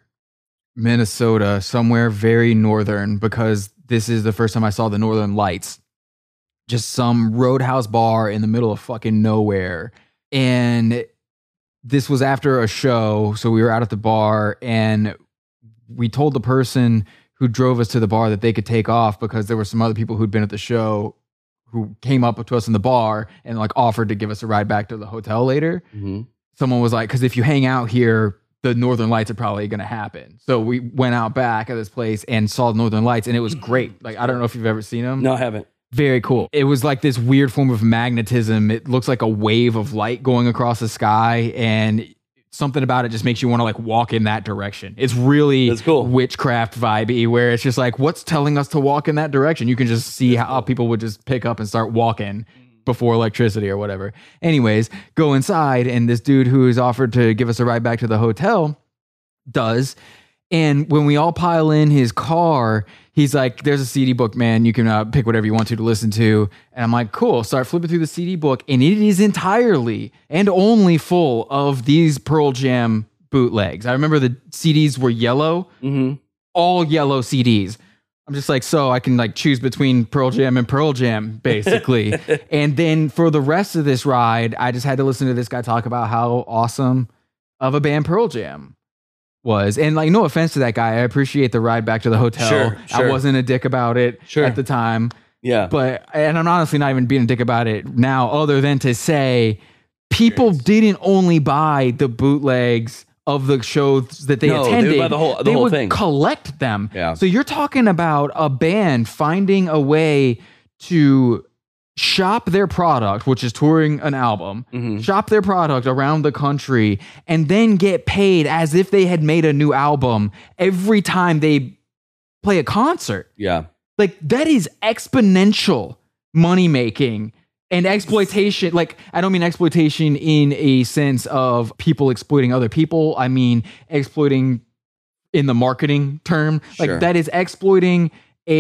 Minnesota, somewhere very northern, because this is the first time I saw the Northern Lights. Just some roadhouse bar in the middle of fucking nowhere. And this was after a show, so we were out at the bar, and we told the person who drove us to the bar that they could take off because there were some other people who'd been at the show who came up to us in the bar and like offered to give us a ride back to the hotel later. Mm-hmm. Someone was like, because if you hang out here, the Northern Lights are probably going to happen. So we went out back at this place and saw the Northern Lights, and it was great. Like, I don't know if you've ever seen them. No, I haven't. Very cool. It was like this weird form of magnetism. It looks like a wave of light going across the sky, and something about it just makes you want to like walk in that direction. It's really That's cool. witchcraft vibey, where it's just like, what's telling us to walk in that direction? You can just see That's how cool. people would just pick up and start walking before electricity or whatever. Anyways, go inside, and this dude who is offered to give us a ride back to the hotel does. And when we all pile in his car, he's like, there's a C D book, man. You can uh, pick whatever you want to to listen to. And I'm like, cool. Start flipping through the C D book. And it is entirely and only full of these Pearl Jam bootlegs. I remember the C Ds were yellow, Mm-hmm. all yellow C Ds. I'm just like, so I can like choose between Pearl Jam and Pearl Jam, basically. And then for the rest of this ride, I just had to listen to this guy talk about how awesome of a band Pearl Jam was. And like, no offense to that guy, I appreciate the ride back to the hotel. Sure, sure. I wasn't a dick about it Sure. at the time. Yeah. But, and I'm honestly not even being a dick about it now, other than to say people didn't only buy the bootlegs of the shows that they No, they would attended. buy the whole- the they whole would thing. collect them. Yeah. So you're talking about a band finding a way to shop their product, which is touring an album, Mhm. shop their product around the country, and then get paid as if they had made a new album every time they play a concert. Yeah. Like, that is exponential money making And exploitation, like, I don't mean exploitation in a sense of people exploiting other people. I mean exploiting in the marketing term. Like, Sure. that is exploiting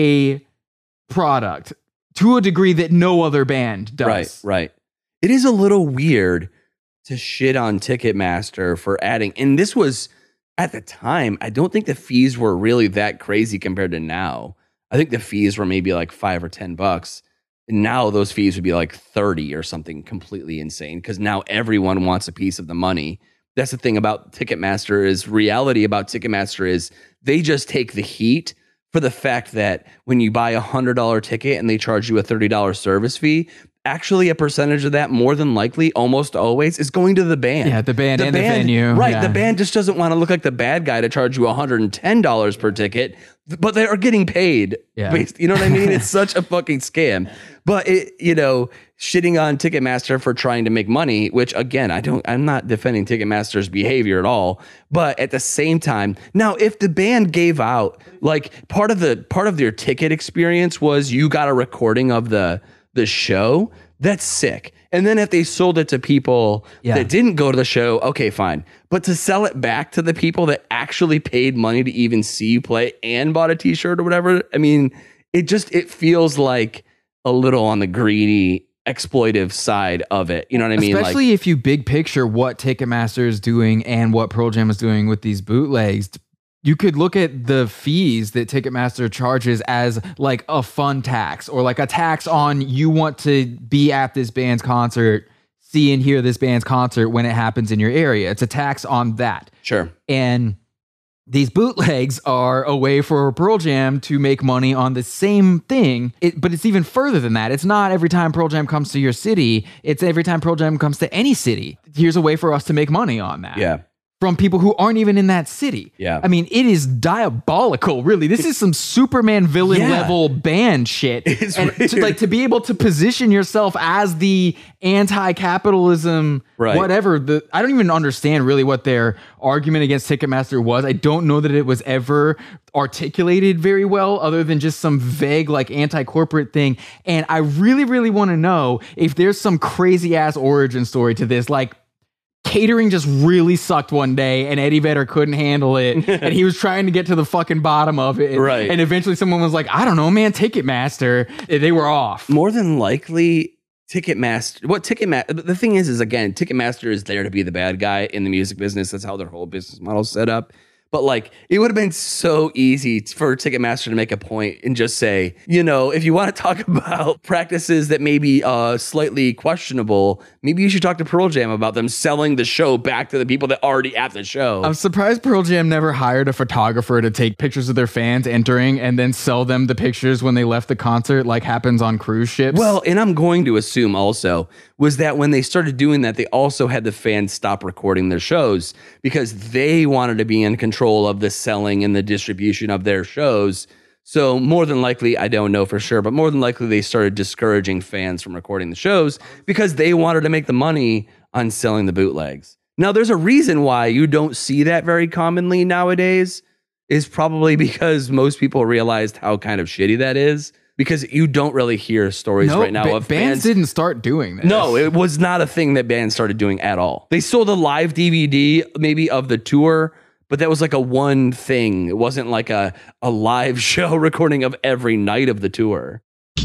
a product to a degree that no other band does. Right, right. It is a little weird to shit on Ticketmaster for adding, and this was, at the time, I don't think the fees were really that crazy compared to now. I think the fees were maybe like five or ten bucks. Now those fees would be like thirty or something completely insane because now everyone wants a piece of the money. That's the thing about Ticketmaster is reality about Ticketmaster is they just take the heat for the fact that when you buy a one hundred dollars ticket and they charge you a thirty dollars service fee, actually a percentage of that, more than likely, almost always, is going to the band. Yeah, the band and the venue. Right, Yeah. the band just doesn't want to look like the bad guy to charge you one hundred ten dollars per ticket, but they are getting paid. Yeah. Based, you know what I mean? It's such a fucking scam. But, it, you know, shitting on Ticketmaster for trying to make money, which, again, I don't, I'm not defending Ticketmaster's behavior at all. But at the same time, now, if the band gave out, like, part of the part of their ticket experience was you got a recording of the the show, that's sick. And then if they sold it to people Yeah. that didn't go to the show, okay, fine. But to sell it back to the people that actually paid money to even see you play and bought a t-shirt or whatever, I mean, it just, it feels like a little on the greedy, exploitive side of it. You know what I mean? Especially if you big picture what Ticketmaster is doing and what Pearl Jam is doing with these bootlegs. You could look at the fees that Ticketmaster charges as like a fun tax or like a tax on you want to be at this band's concert, see and hear this band's concert when it happens in your area. It's a tax on that. Sure. And these bootlegs are a way for Pearl Jam to make money on the same thing. It, but it's even further than that. It's not every time Pearl Jam comes to your city. It's every time Pearl Jam comes to any city. Here's a way for us to make money on that. Yeah. From people who aren't even in that city. Yeah. I mean, it is diabolical, really. This is some Superman villain Yeah. level band shit. It's and to, weird. like to be able to position yourself as the anti-capitalism, Right. whatever. The I don't even understand really what their argument against Ticketmaster was. I don't know that it was ever articulated very well, other than just some vague like anti-corporate thing. And I really, really want to know if there's some crazy ass origin story to this, like. Catering just really sucked one day and Eddie Vedder couldn't handle it and he was trying to get to the fucking bottom of it. Right. And eventually someone was like, I don't know, man, Ticketmaster. They were off. More than likely, Ticketmaster, what Ticketmaster, the thing is, is again, Ticketmaster is there to be the bad guy in the music business. That's how their whole business model is set up. But like, it would have been so easy for Ticketmaster to make a point and just say, you know, if you want to talk about practices that may be uh, slightly questionable, maybe you should talk to Pearl Jam about them selling the show back to the people that already at the show. I'm surprised Pearl Jam never hired a photographer to take pictures of their fans entering and then sell them the pictures when they left the concert, like happens on cruise ships. Well, and I'm going to assume also was that when they started doing that, they also had the fans stop recording their shows because they wanted to be in control of the selling and the distribution of their shows. So more than likely, I don't know for sure, but more than likely they started discouraging fans from recording the shows because they wanted to make the money on selling the bootlegs. Now, there's a reason why you don't see that very commonly nowadays is probably because most people realized how kind of shitty that is. Because you don't really hear stories no, right now ba- of bands, bands. didn't start doing this. No, it was not a thing that bands started doing at all. They sold a live D V D maybe of the tour, but that was like a one thing. It wasn't like a, a live show recording of every night of the tour.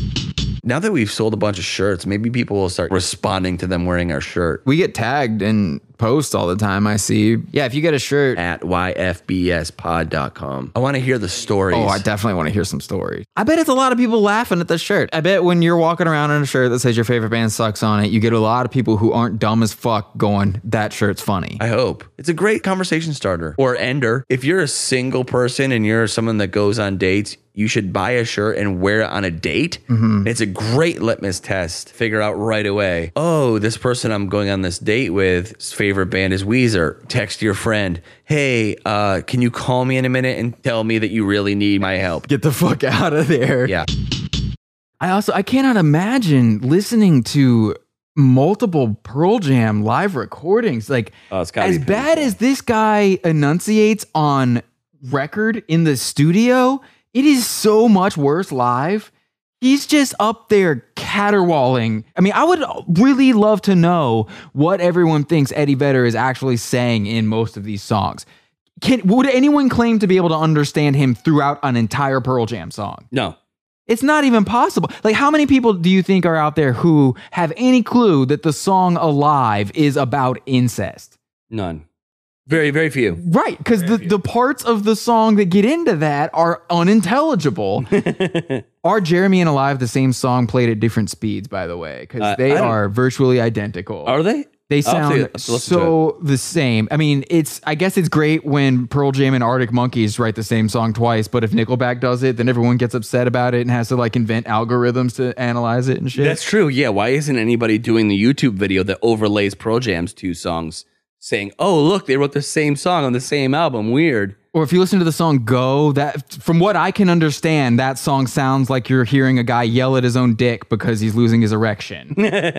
Now that we've sold a bunch of shirts, maybe people will start responding to them wearing our shirt. We get tagged in posts all the time, I see. Yeah, if you get a shirt. At y f b s pod dot com. I want to hear the stories. Oh, I definitely want to hear some stories. I bet it's a lot of people laughing at the shirt. I bet when you're walking around in a shirt that says your favorite band sucks on it, you get a lot of people who aren't dumb as fuck going, that shirt's funny. I hope. It's a great conversation starter or ender. If you're a single person and you're someone that goes on dates, you should buy a shirt and wear it on a date. Mm-hmm. It's a great litmus test. Figure out right away. Oh, this person I'm going on this date with, his favorite band is Weezer. Text your friend. Hey, uh, can you call me in a minute and tell me that you really need my help? Get the fuck out of there. Yeah. I also, I cannot imagine listening to multiple Pearl Jam live recordings. Like, Oh, it's gotta as be bad as this guy enunciates on record in the studio, it is so much worse live. He's just up there caterwauling. I mean, I would really love to know what everyone thinks Eddie Vedder is actually saying in most of these songs. Can, would anyone claim to be able to understand him throughout an entire Pearl Jam song? No. It's not even possible. Like, how many people do you think are out there who have any clue that the song Alive is about incest? None. Very, very few. Right, because the, the parts of the song that get into that are unintelligible. Are Jeremy and Alive the same song played at different speeds, by the way? Because Uh, they I don't- are virtually identical. Are they? They I'll have to- sound I'll have to listen so the same. I mean, it's. I guess it's great when Pearl Jam and Arctic Monkeys write the same song twice, but if Nickelback does it, then everyone gets upset about it and has to like invent algorithms to analyze it and shit. That's true. Yeah. Why isn't anybody doing the YouTube video that overlays Pearl Jam's two songs saying, oh, look, they wrote the same song on the same album? Weird. Or if you listen to the song Go, that from what I can understand, that song sounds like you're hearing a guy yell at his own dick because he's losing his erection.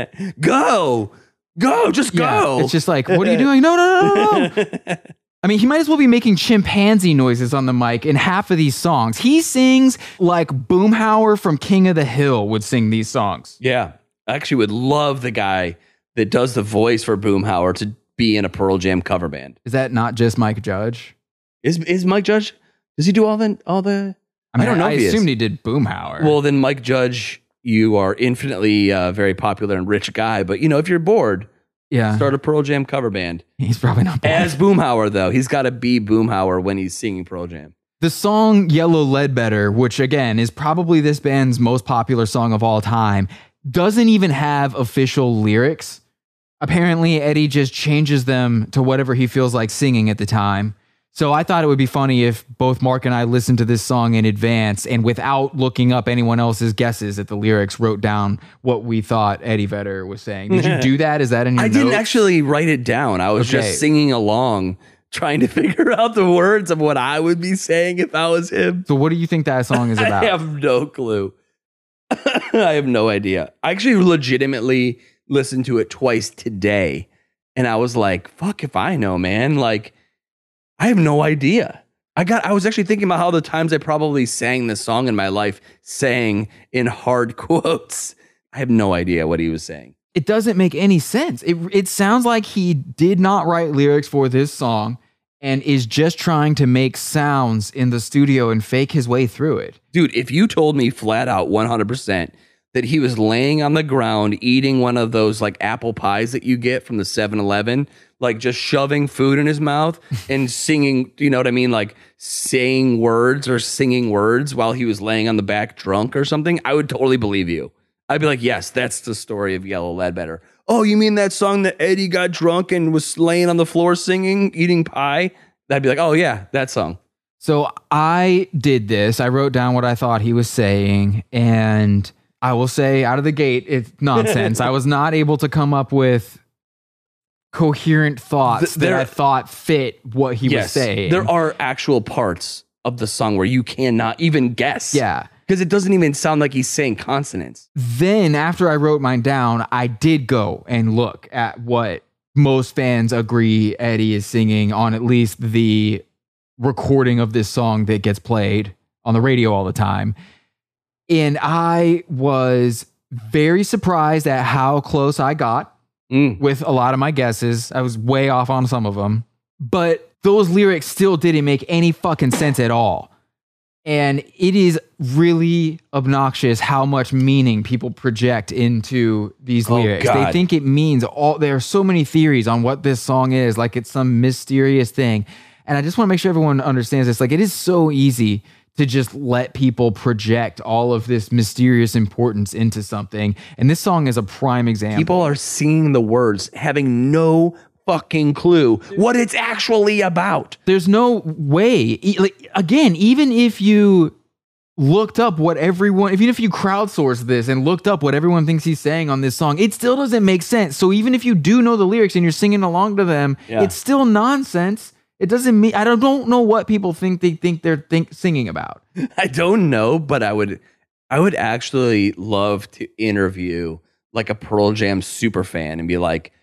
Go. Go. Just Yeah, go. it's just like, what are you doing? No, no, no, no, no. I mean, he might as well be making chimpanzee noises on the mic in half of these songs. He sings like Boomhauer from King of the Hill would sing these songs. Yeah. I actually would love the guy that does the voice for Boomhauer to be in a Pearl Jam cover band. Is that not just Mike Judge? Is is Mike Judge? Does he do all the all the? I, mean, I don't know. I if he assumed is. he did Boomhauer. Well, then Mike Judge, you are infinitely uh, very popular and rich guy. But you know, if you're bored, yeah, start a Pearl Jam cover band. he's probably not bad. As Boomhauer, though, he's got to be Boomhauer when he's singing Pearl Jam. The song Yellow Ledbetter, which again is probably this band's most popular song of all time, doesn't even have official lyrics. Apparently, Eddie just changes them to whatever he feels like singing at the time. So I thought it would be funny if both Mark and I listened to this song in advance and without looking up anyone else's guesses at the lyrics, wrote down what we thought Eddie Vedder was saying. Did you do that? Is that in your I didn't notes? actually write it down. I was Okay. just singing along, trying to figure out the words of what I would be saying if I was him. So what do you think that song is about? I have no clue. I have no idea. I actually legitimately listened to it twice today, and I was like, fuck if I know, man. Like, I have no idea. I got I was actually thinking about how the times I probably sang this song in my life, sang in hard quotes. I have no idea what he was saying. It doesn't make any sense. It it sounds like he did not write lyrics for this song and is just trying to make sounds in the studio and fake his way through it. Dude, if you told me flat out one hundred percent that he was laying on the ground eating one of those like apple pies that you get from the seven eleven, like just shoving food in his mouth and singing, you know what I mean? Like saying words or singing words while he was laying on the back drunk or something, I would totally believe you. I'd be like, yes, that's the story of Yellow Ledbetter. Oh, you mean that song that Eddie got drunk and was laying on the floor singing, eating pie? I'd be like, oh yeah, that song. So I did this. I wrote down what I thought he was saying, and I will say out of the gate, it's nonsense. I was not able to come up with coherent thoughts Th- there- that I thought fit what he was Yes, saying. there are actual parts of the song where you cannot even guess. Yeah. Because it doesn't even sound like he's saying consonants. Then after I wrote mine down, I did go and look at what most fans agree Eddie is singing on at least the recording of this song that gets played on the radio all the time. And I was very surprised at how close I got Mm. with a lot of my guesses. I was way off on some of them, but those lyrics still didn't make any fucking sense at all. And it is really obnoxious how much meaning people project into these Oh, lyrics. They God. think it means all, there are so many theories on what this song is, like it's some mysterious thing. And I just want to make sure everyone understands this. Like, it is so easy to just let people project all of this mysterious importance into something. And this song is a prime example. People are singing the words, having no fucking clue what it's actually about. There's no way. E- like, again, even if you looked up what everyone, even if you crowdsourced this and looked up what everyone thinks he's saying on this song, it still doesn't make sense. So even if you do know the lyrics and you're singing along to them, Yeah. it's still nonsense. It doesn't mean, I don't, don't know what people think they think they're think, singing about. I don't know, but I would I would actually love to interview like a Pearl Jam super fan and be like,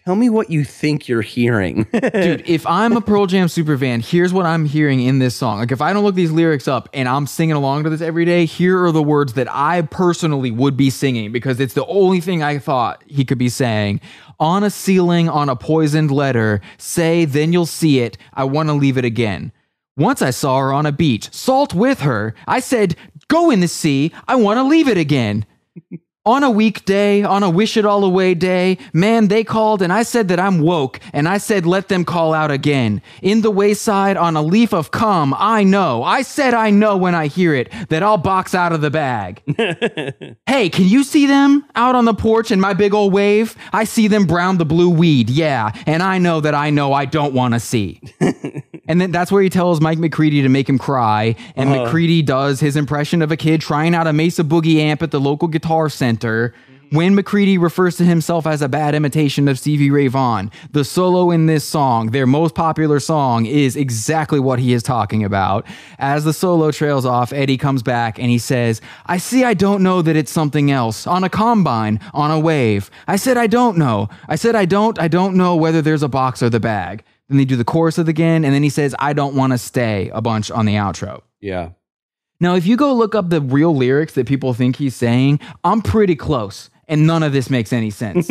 tell me what you think you're hearing. Dude, if I'm a Pearl Jam super fan, here's what I'm hearing in this song. Like, if I don't look these lyrics up and I'm singing along to this every day, here are the words that I personally would be singing because it's the only thing I thought he could be saying. On a ceiling, on a poisoned letter, say, then you'll see it. I want to leave it again. Once I saw her on a beach, salt with her. I said, go in the sea. I want to leave it again. On a weekday, on a wish it all away day, man, they called and I said that I'm woke, and I said let them call out again. In the wayside, on a leaf of cum, I know, I said I know when I hear it, that I'll box out of the bag. Hey, can you see them out on the porch in my big old wave? I see them brown the blue weed, yeah, and I know that I know I don't want to see. And then that's where he tells Mike McCready to make him cry, and uh-huh. McCready does his impression of a kid trying out a Mesa Boogie amp at the local Guitar Center. When McCready refers to himself as a bad imitation of Stevie Ray Vaughan, the solo in this song, their most popular song, is exactly what he is talking about. As the solo trails off, Eddie comes back and he says, I see I don't know that it's something else. On a combine, on a wave. I said I don't know. I said I don't, I don't know whether there's a box or the bag. Then they do the chorus of the again, and then he says, I don't want to stay a bunch on the outro. Yeah. Now, if you go look up the real lyrics that people think he's saying, I'm pretty close, and none of this makes any sense.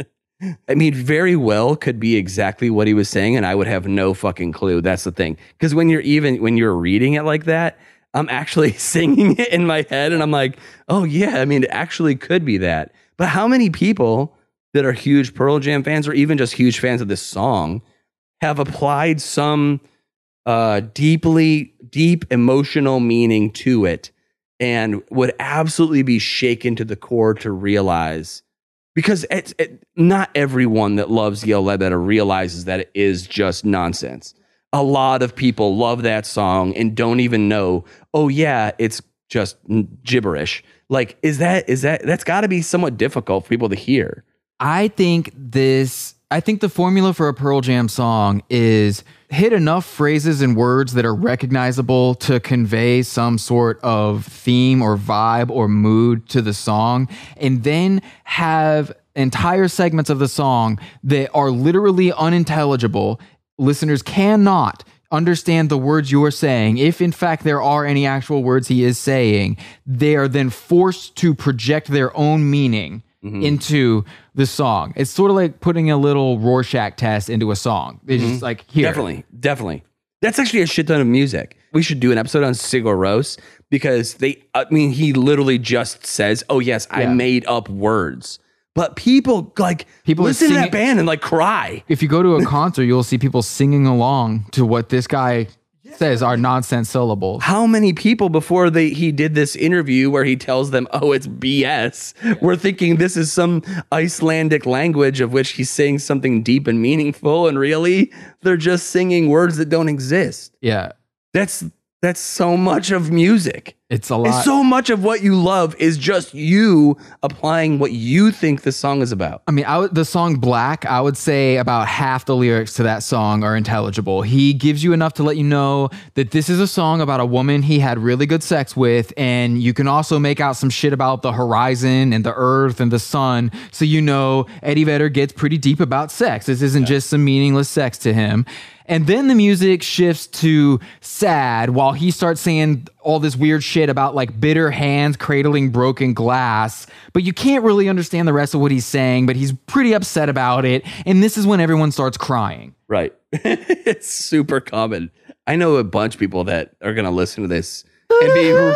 I mean, very well could be exactly what he was saying, and I would have no fucking clue. That's the thing. Because when you're even, when you're reading it like that, I'm actually singing it in my head, and I'm like, oh yeah, I mean, it actually could be that. But how many people that are huge Pearl Jam fans, or even just huge fans of this song, have applied some uh, deeply, deep emotional meaning to it and would absolutely be shaken to the core to realize, because it's, it, not everyone that loves Yell Ledbetter realizes that it is just nonsense. A lot of people love that song and don't even know, oh yeah, it's just gibberish. Like, is that, is that, that's gotta be somewhat difficult for people to hear. I think this, I think the formula for a Pearl Jam song is hit enough phrases and words that are recognizable to convey some sort of theme or vibe or mood to the song, and then have entire segments of the song that are literally unintelligible. Listeners cannot understand the words you are saying. If in fact there are any actual words he is saying, they are then forced to project their own meaning mm-hmm. into the song. It's sort of like putting a little Rorschach test into a song. It's mm-hmm. just like, here. Definitely, definitely. That's actually a shit ton of music. We should do an episode on Sigur Rós, because they, I mean, he literally just says, oh yes, yeah. I made up words. But people like people listen singing, to that band and like cry. If you go to a concert, you'll see people singing along to what this guy says are nonsense syllables. How many people before they he did this interview where he tells them, oh, it's B S, were thinking this is some Icelandic language of which he's saying something deep and meaningful, and really they're just singing words that don't exist. Yeah. That's that's so much of music. It's a lot. And so much of what you love is just you applying what you think the song is about. I mean, I would, the song Black, I would say about half the lyrics to that song are intelligible. He gives you enough to let you know that this is a song about a woman he had really good sex with, and you can also make out some shit about the horizon and the earth and the sun, so you know Eddie Vedder gets pretty deep about sex. This isn't yeah. just some meaningless sex to him. And then the music shifts to sad while he starts saying all this weird shit about like bitter hands cradling broken glass. But you can't really understand the rest of what he's saying, but he's pretty upset about it. And this is when everyone starts crying. Right. It's super common. I know a bunch of people that are going to listen to this and be... uh,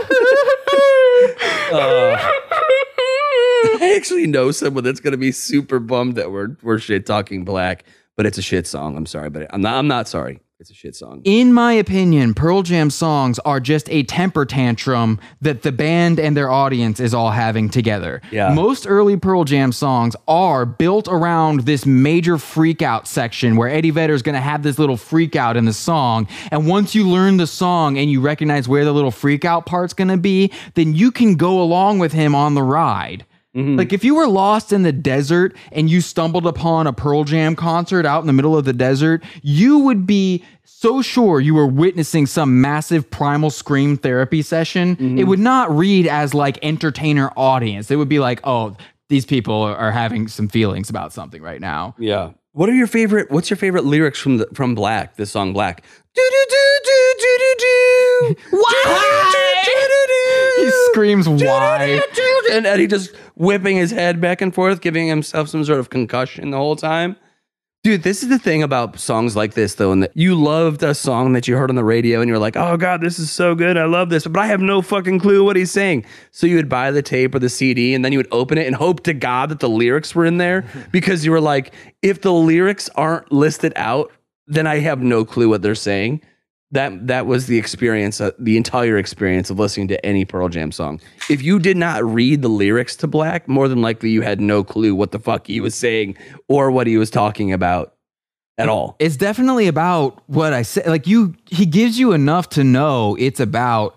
I actually know someone that's going to be super bummed that we're, we're shit talking Black. But it's a shit song. I'm sorry, but I'm not, I'm not sorry. It's a shit song. In my opinion, Pearl Jam songs are just a temper tantrum that the band and their audience is all having together. Yeah. Most early Pearl Jam songs are built around this major freak out section where Eddie Vedder is going to have this little freak out in the song. And once you learn the song and you recognize where the little freak out part's going to be, then you can go along with him on the ride. Mm-hmm. Like if you were lost in the desert and you stumbled upon a Pearl Jam concert out in the middle of the desert, you would be so sure you were witnessing some massive primal scream therapy session. Mm-hmm. It would not read as like entertainer audience. It would be like, oh, these people are having some feelings about something right now. Yeah. What are your favorite? What's your favorite lyrics from the, from Black? This song Black. Do do do do do do do. Why? He screams why, and Eddie just whipping his head back and forth, giving himself some sort of concussion the whole time. Dude, this is the thing about songs like this, though, and that you loved a song that you heard on the radio and you're like, oh, God, this is so good. I love this. But I have no fucking clue what he's saying. So you would buy the tape or the C D and then you would open it and hope to God that the lyrics were in there because you were like, if the lyrics aren't listed out, then I have no clue what they're saying. That that was the experience, uh, the entire experience of listening to any Pearl Jam song. If you did not read the lyrics to Black, more than likely you had no clue what the fuck he was saying or what he was talking about at all. It's definitely about what I said. Like you, he gives you enough to know it's about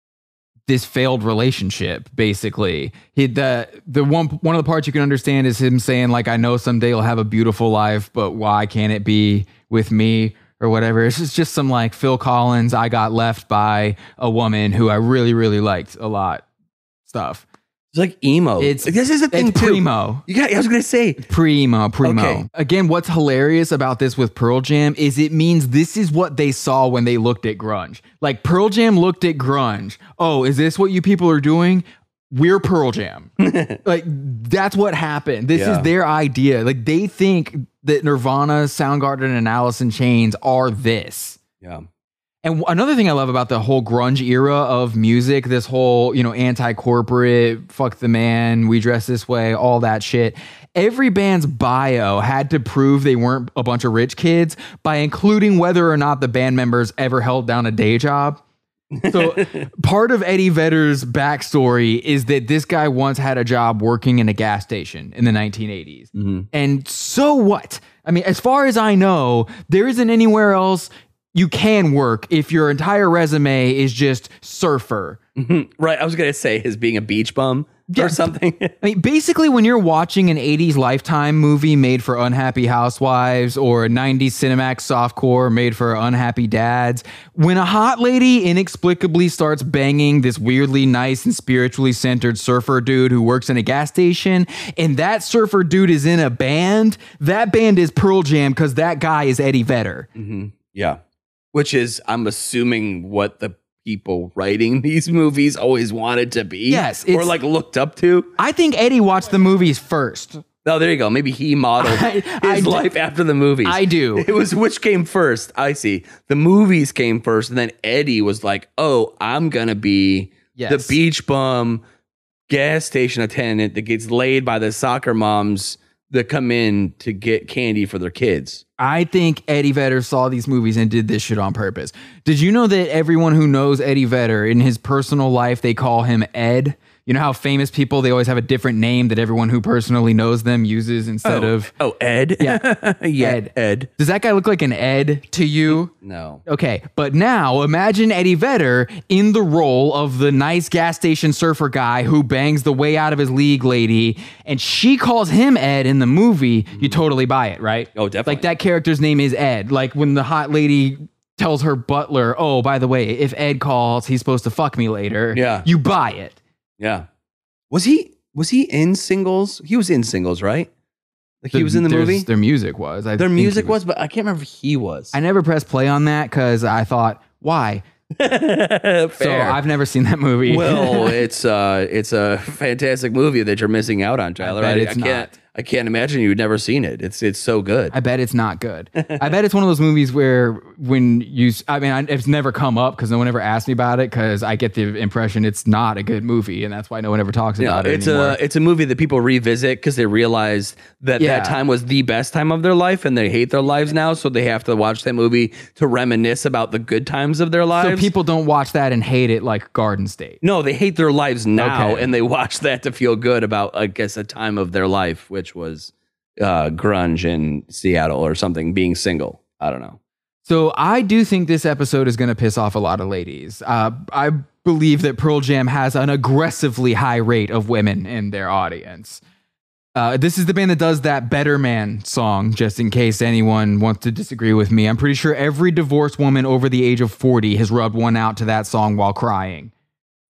this failed relationship. Basically, he the the one one of the parts you can understand is him saying like, "I know someday you'll have a beautiful life, but why can't it be with me?" Or whatever. It's just, just some like Phil Collins, I got left by a woman who I really, really liked a lot stuff. It's like emo. It's like, this is the thing it's too. Primo. You got, I was going to say. Primo, primo. Okay. Again, what's hilarious about this with Pearl Jam is it means this is what they saw when they looked at grunge. Like Pearl Jam looked at grunge. Oh, is this what you people are doing? We're Pearl Jam. Like that's what happened. This Yeah. is their idea. Like they think that Nirvana, Soundgarden, and Alice in Chains are this. Yeah. And another thing I love about the whole grunge era of music, this whole, you know, anti-corporate, fuck the man, we dress this way, all that shit. Every band's bio had to prove they weren't a bunch of rich kids by including whether or not the band members ever held down a day job. So part of Eddie Vedder's backstory is that this guy once had a job working in a gas station in the nineteen eighties. Mm-hmm. And so what? I mean, as far as I know, there isn't anywhere else you can work if your entire resume is just surfer. Mm-hmm. Right. I was going to say his being a beach bum Yeah. or something. I mean, basically, when you're watching an eighties Lifetime movie made for unhappy housewives or a nineties Cinemax softcore made for unhappy dads, when a hot lady inexplicably starts banging this weirdly nice and spiritually centered surfer dude who works in a gas station, and that surfer dude is in a band, that band is Pearl Jam because that guy is Eddie Vedder. Mm-hmm. Yeah. Which is, I'm assuming, what the people writing these movies always wanted to be. Yes, or it's- like looked up to. I think Eddie watched the movies first. Oh, there you go. Maybe he modeled I- I his do- life after the movies. I do. It was which came first. I see. The movies came first, and then Eddie was like, "Oh, I'm gonna be Yes. the beach bum gas station attendant that gets laid by the soccer moms that come in to get candy for their kids." I think Eddie Vedder saw these movies and did this shit on purpose. Did you know that everyone who knows Eddie Vedder in his personal life, they call him Ed? You know how famous people, they always have a different name that everyone who personally knows them uses instead oh. of... Oh, Ed? Yeah. yeah, Ed. Ed. Does that guy look like an Ed to you? No. Okay, but now imagine Eddie Vedder in the role of the nice gas station surfer guy who bangs the way out of his league lady, and she calls him Ed in the movie. You totally buy it, right? Oh, definitely. Like that character's name is Ed. Like when the hot lady tells her butler, oh, by the way, if Ed calls, he's supposed to fuck me later. Yeah. You buy it. Yeah. Was he was he in Singles? He was in Singles, right? Like he was in the There's- movie? Their music was. I Their think he music was, but I can't remember if he was. I never pressed play on that because I thought, why? Fair. So I've never seen that movie. Well, it's uh, it's a fantastic movie that you're missing out on, Tyler. bet I, it's I can't, not. I can't imagine you've never seen it. It's it's so good. I bet it's not good. I bet it's one of those movies where when you, I mean, I, it's never come up because no one ever asked me about it because I get the impression it's not a good movie and that's why no one ever talks Yeah, about it it's anymore. a it's a movie that people revisit because they realize that Yeah. that time was the best time of their life, and they hate their lives now, so they have to watch that movie to reminisce about the good times of their so lives. people don't watch that and hate it like Garden State. No, they hate their lives now, Okay. and they watch that to feel good about, I guess, a time of their life, which was uh, grunge in Seattle or something, being single. I don't know. So I do think this episode is going to piss off a lot of ladies. Uh, I believe that Pearl Jam has an aggressively high rate of women in their audience. Uh, this is the band that does that Better Man song, just in case anyone wants to disagree with me. I'm pretty sure every divorced woman over the age of forty has rubbed one out to that song while crying.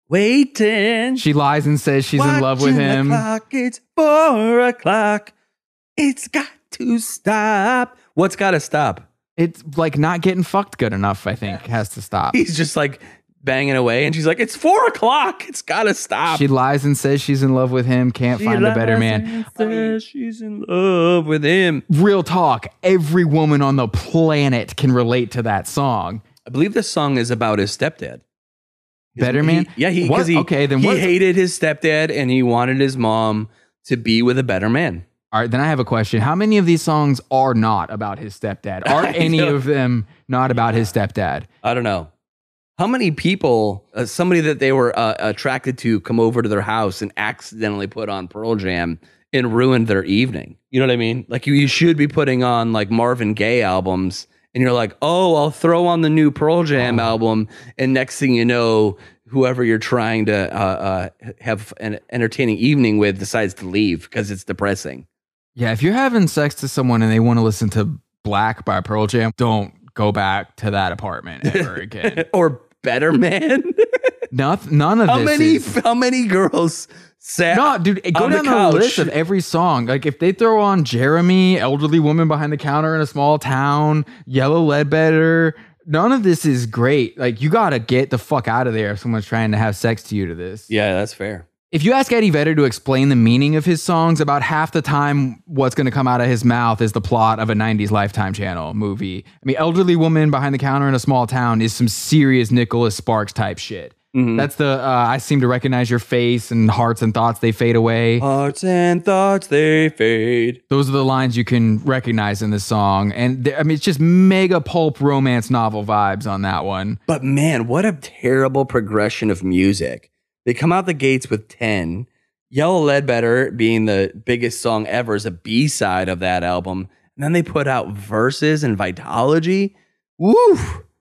waiting. She lies and says she's in love with Watching the him. clock, it's four o'clock. It's got to stop. What's got to stop? It's like not getting fucked good enough, I think, has to stop. He's just like banging away, and she's like, "It's four o'clock. It's got to stop." She lies and says she's in love with him, can't She find a better lies man. and says she's in love with him. Real talk, every woman on the planet can relate to that song. I believe this song is about his stepdad. His- Better man? he- yeah, he What? because he Okay, then he what- hated his stepdad, and he wanted his mom to be with a better man. All right, then I have a question. How many of these songs are not about his stepdad? Are I any know. of them not about his stepdad? I don't know. How many people, uh, somebody that they were uh, attracted to, come over to their house and accidentally put on Pearl Jam and ruined their evening? You know what I mean? Like you, you should be putting on like Marvin Gaye albums, and you're like, oh, I'll throw on the new Pearl Jam Oh. album, and next thing you know, whoever you're trying to uh, uh, have an entertaining evening with decides to leave because it's depressing. Yeah, if you're having sex to someone and they want to listen to Black by Pearl Jam, don't go back to that apartment ever again. Or Better Man. Noth- none of how this many? is... How many girls sat? No, dude, go on down the the, couch. list of every song. Like if they throw on Jeremy, Elderly Woman Behind the Counter in a Small Town, Yellow Ledbetter, none of this is great. Like you got to get the fuck out of there if someone's trying to have sex to you to this. Yeah, that's fair. If you ask Eddie Vedder to explain the meaning of his songs, about half the time what's going to come out of his mouth is the plot of a nineties Lifetime Channel movie. I mean, Elderly Woman Behind the Counter in a Small Town is some serious Nicholas Sparks type shit. Mhm. That's the, uh, I seem to recognize your face and hearts and thoughts, they fade away. Hearts and thoughts, they fade. Those are the lines you can recognize in this song. And there- I mean, it's just mega pulp romance novel vibes on that one. But man, what a terrible progression of music. They come out the gates with ten. Yellow Ledbetter being the biggest song ever is a B-side of that album. And then they put out Verses and Vitology. Woo!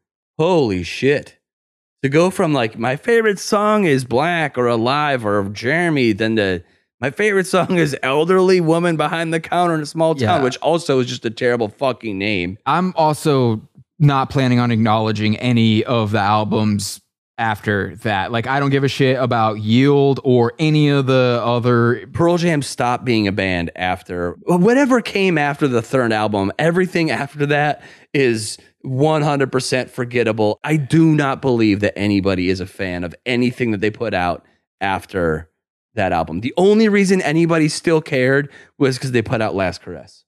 Holy shit. To go from like, my favorite song is Black or Alive or Jeremy, then to my favorite song is Elderly Woman Behind the Counter in a Small Town, Yeah. which also is just a terrible fucking name. I'm also not planning on acknowledging any of the albums after that. Like, I don't give a shit about Yield or any of the other. Pearl Jam stopped being a band after whatever came after the third album. Everything after that is one hundred percent forgettable. I do not believe that anybody is a fan of anything that they put out after that album. The only reason anybody still cared was because they put out Last Caress.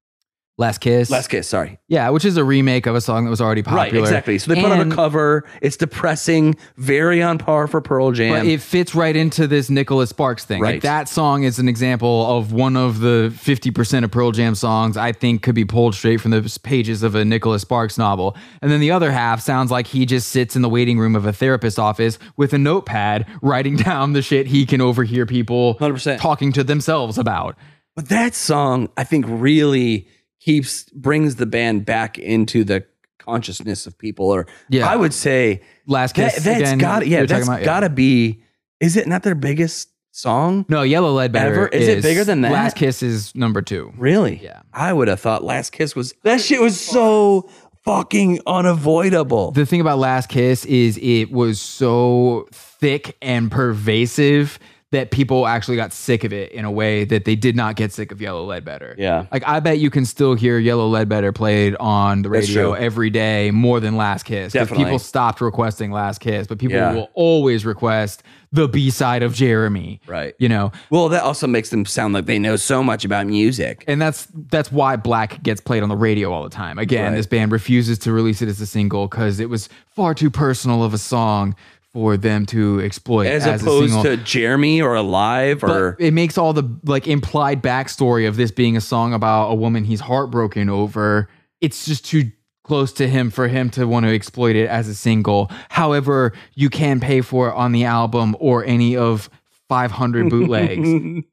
Last Kiss. Last Kiss, sorry. Yeah, which is a remake of a song that was already popular. Right, exactly. So they put out And- a cover. It's depressing, very on par for Pearl Jam. But it fits right into this Nicholas Sparks thing. Right. Like that song is an example of one of the fifty percent of Pearl Jam songs I think could be pulled straight from the pages of a Nicholas Sparks novel. And then the other half sounds like he just sits in the waiting room of a therapist's office with a notepad writing down the shit he can overhear people one hundred percent. talking to themselves about. But that song, I think, really keeps brings the band back into the consciousness of people. Or Yeah. I would say Last that, Kiss that's again, got yeah, you're talking that's about, yeah. got to be. Is it not their biggest song? No, Yellow Ledbetter Ever? Is it bigger than that? Last Kiss is number two. Really? Yeah. I would have thought Last Kiss was that shit was so fucking unavoidable. The thing about Last Kiss is it was so thick and pervasive that people actually got sick of it in a way that they did not get sick of Yellow Ledbetter. Yeah. Like, I bet you can still hear Yellow Ledbetter played on the That's radio true. every day more than Last Kiss. Because Definitely. people stopped requesting Last Kiss, but people Yeah. will always request the B-side of Jeremy. Right. You know? Well, that also makes them sound like they know so much about music. And that's that's why Black gets played on the radio all the time. Again, Right. this band refuses to release it as a single because it was far too personal of a song for them to exploit As, as, a opposed single. to Jeremy or Alive or But it makes all the like implied backstory of this being a song about a woman he's heartbroken over. It's just too close to him for him to want to exploit it as a single. However, you can pay for it on the album or any of five hundred bootlegs.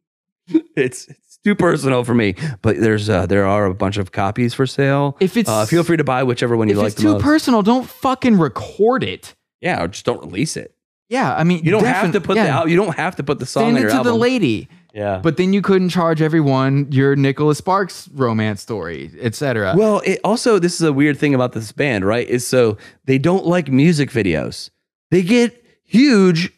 it's it's too personal for me. But there's uh, there are a bunch of copies for sale. If it's- uh, feel free to buy whichever one you If like it's the too most. personal, don't fucking record it. Yeah, or just don't release it. Yeah, I mean, You don't have defin- to put yeah. the al- you don't have to put the song Send on it your to album. the lady. Yeah. But then you couldn't charge everyone your Nicholas Sparks romance story, et cetera. Well, it also this is a weird thing about this band, right? Is so they don't like music videos. They get huge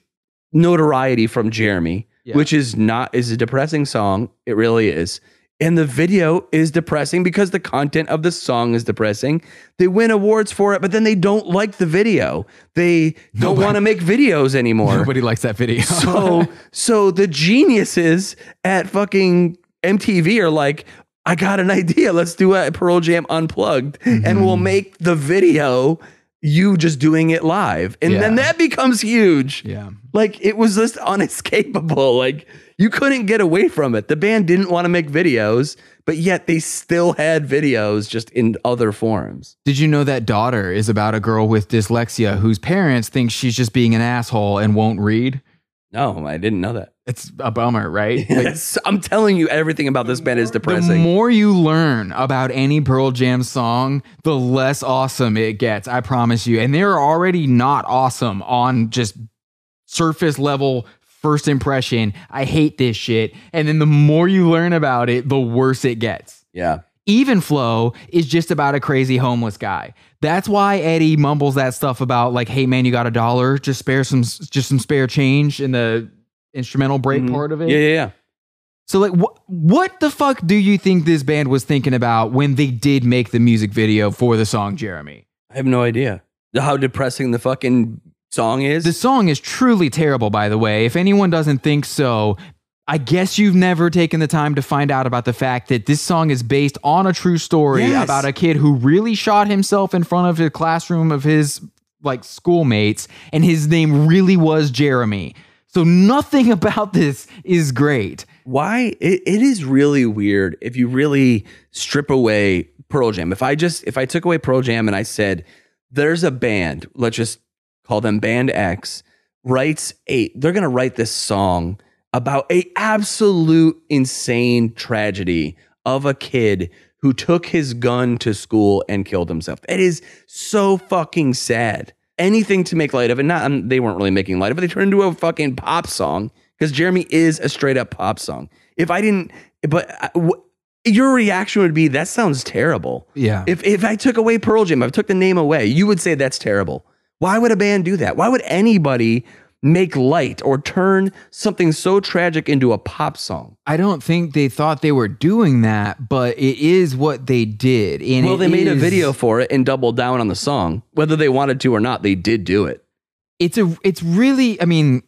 notoriety from Jeremy, Yeah. which is not is a depressing song. It really is. And the video is depressing because the content of the song is depressing. They win awards for it, but then they don't like the video. They don't want to make videos anymore. Nobody likes that video. So, so the geniuses at fucking M T V are like, I got an idea. Let's do a Pearl Jam Unplugged, Mm-hmm. and we'll make the video you just doing it live. And then Yeah. that becomes huge. Yeah. Like, it was just unescapable. Like, you couldn't get away from it. The band didn't want to make videos, but yet they still had videos just in other forms. Did you know that Daughter is about a girl with dyslexia whose parents think she's just being an asshole and won't read? No, I didn't know that. It's a bummer, right? Like, It's- I'm telling you, everything about this band is the depressing. more you learn about any Pearl Jam song, the less awesome it gets. I promise you. And they're already not awesome on just surface level first impression. I hate this shit. And then the more you learn about it, the worse it gets. Yeah. Even Flow is just about a crazy homeless guy. That's why Eddie mumbles that stuff about like, hey man, you got a dollar? Just spare some, just some spare change in the instrumental break Mhm. part of it. Yeah, yeah, yeah. So like, what what the fuck do you think this band was thinking about when they did make the music video for the song Jeremy? I have no idea how depressing the fucking song is. The song is truly terrible, by the way. If anyone doesn't think so, I guess you've never taken the time to find out about the fact that this song is based on a true story Yes. about a kid who really shot himself in front of the classroom of his like schoolmates, and his name really was Jeremy. So nothing about this is great. Why? It, it is really weird if you really strip away Pearl Jam. If I just, if I took away Pearl Jam and I said, there's a band, let's just call them Band X, writes a, they're going to write this song about a absolute insane tragedy of a kid who took his gun to school and killed himself. It is so fucking sad. Anything to make light of it. Not, um, they weren't really making light of it. They turned into a fucking pop song because Jeremy is a straight up pop song. If I didn't, but I, w- your reaction would be, that sounds terrible. Yeah. If if I took away Pearl Jam, if I took the name away, you would say that's terrible. Why would a band do that? Why would anybody make light or turn something so tragic into a pop song? I don't think they thought they were doing that, but it is what they did. And Well, it they made a is- video for it and doubled down on the song. Whether they wanted to or not, they did do it. It's a it's really, I mean,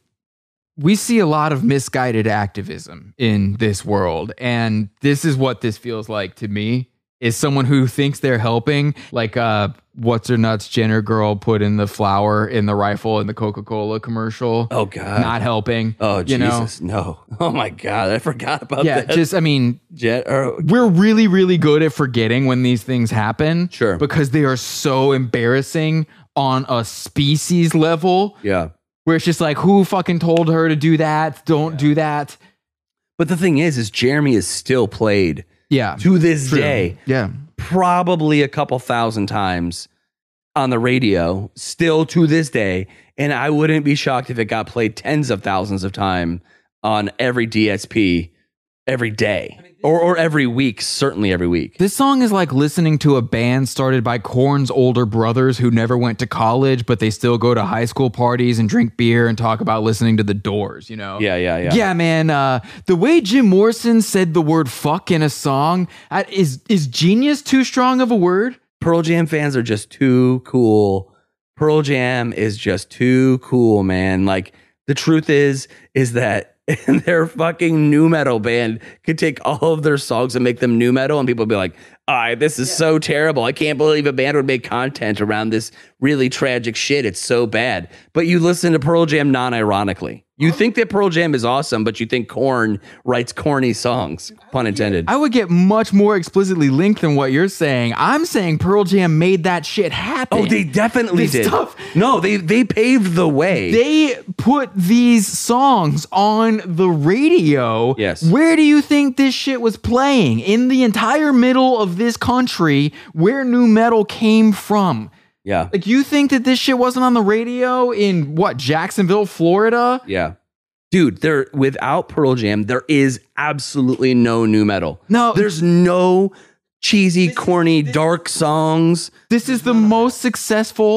we see a lot of misguided activism in this world, and this is what this feels like to me. Is someone who thinks they're helping, like uh what's her nuts Jenner girl put in the flower in the rifle in the Coca-Cola commercial. Oh, God. Not helping. Oh, you know? Jesus, no. Oh, my God. I forgot about Yeah, that. just I mean, Jet, or, we're really, really good at forgetting when these things happen. Sure. Because they are so embarrassing on a species level, yeah. where it's just like, who fucking told her to do that? Don't do that. But the thing is, is Jeremy is still played Yeah. to this True. day, Yeah. probably a couple thousand times on the radio, still to this day. And I wouldn't be shocked if it got played tens of thousands of times on every D S P every day or, or every week, certainly every week. This song is like listening to a band started by Korn's older brothers who never went to college, but they still go to high school parties and drink beer and talk about listening to the Doors, you know? Yeah, yeah, yeah. Yeah, man. Uh, the way Jim Morrison said the word fuck in a song, uh, is, is genius too strong of a word? Pearl Jam fans are just too cool. Pearl Jam is just too cool, man. Like, the truth is, is that their fucking nu metal band could take all of their songs and make them nu metal, and people would be like, all right, this is so terrible. I can't believe a band would make content around this really tragic shit. It's so bad. But you listen to Pearl Jam non-ironically. You think that Pearl Jam is awesome, but you think Korn writes corny songs, pun intended. I would get much more explicitly linked than what you're saying. I'm saying Pearl Jam made that shit happen. Oh, they definitely This did. stuff- No, they they paved the way. They put these songs on the radio. Yes. Where do you think this shit was playing? In the entire middle of this country where nu metal came from. yeah. Like, you think that this shit wasn't on the radio in what, Jacksonville, Florida? Yeah. Dude, there without Pearl Jam, there is absolutely no nu metal. No. There's no cheesy, corny, dark songs. This is the most successful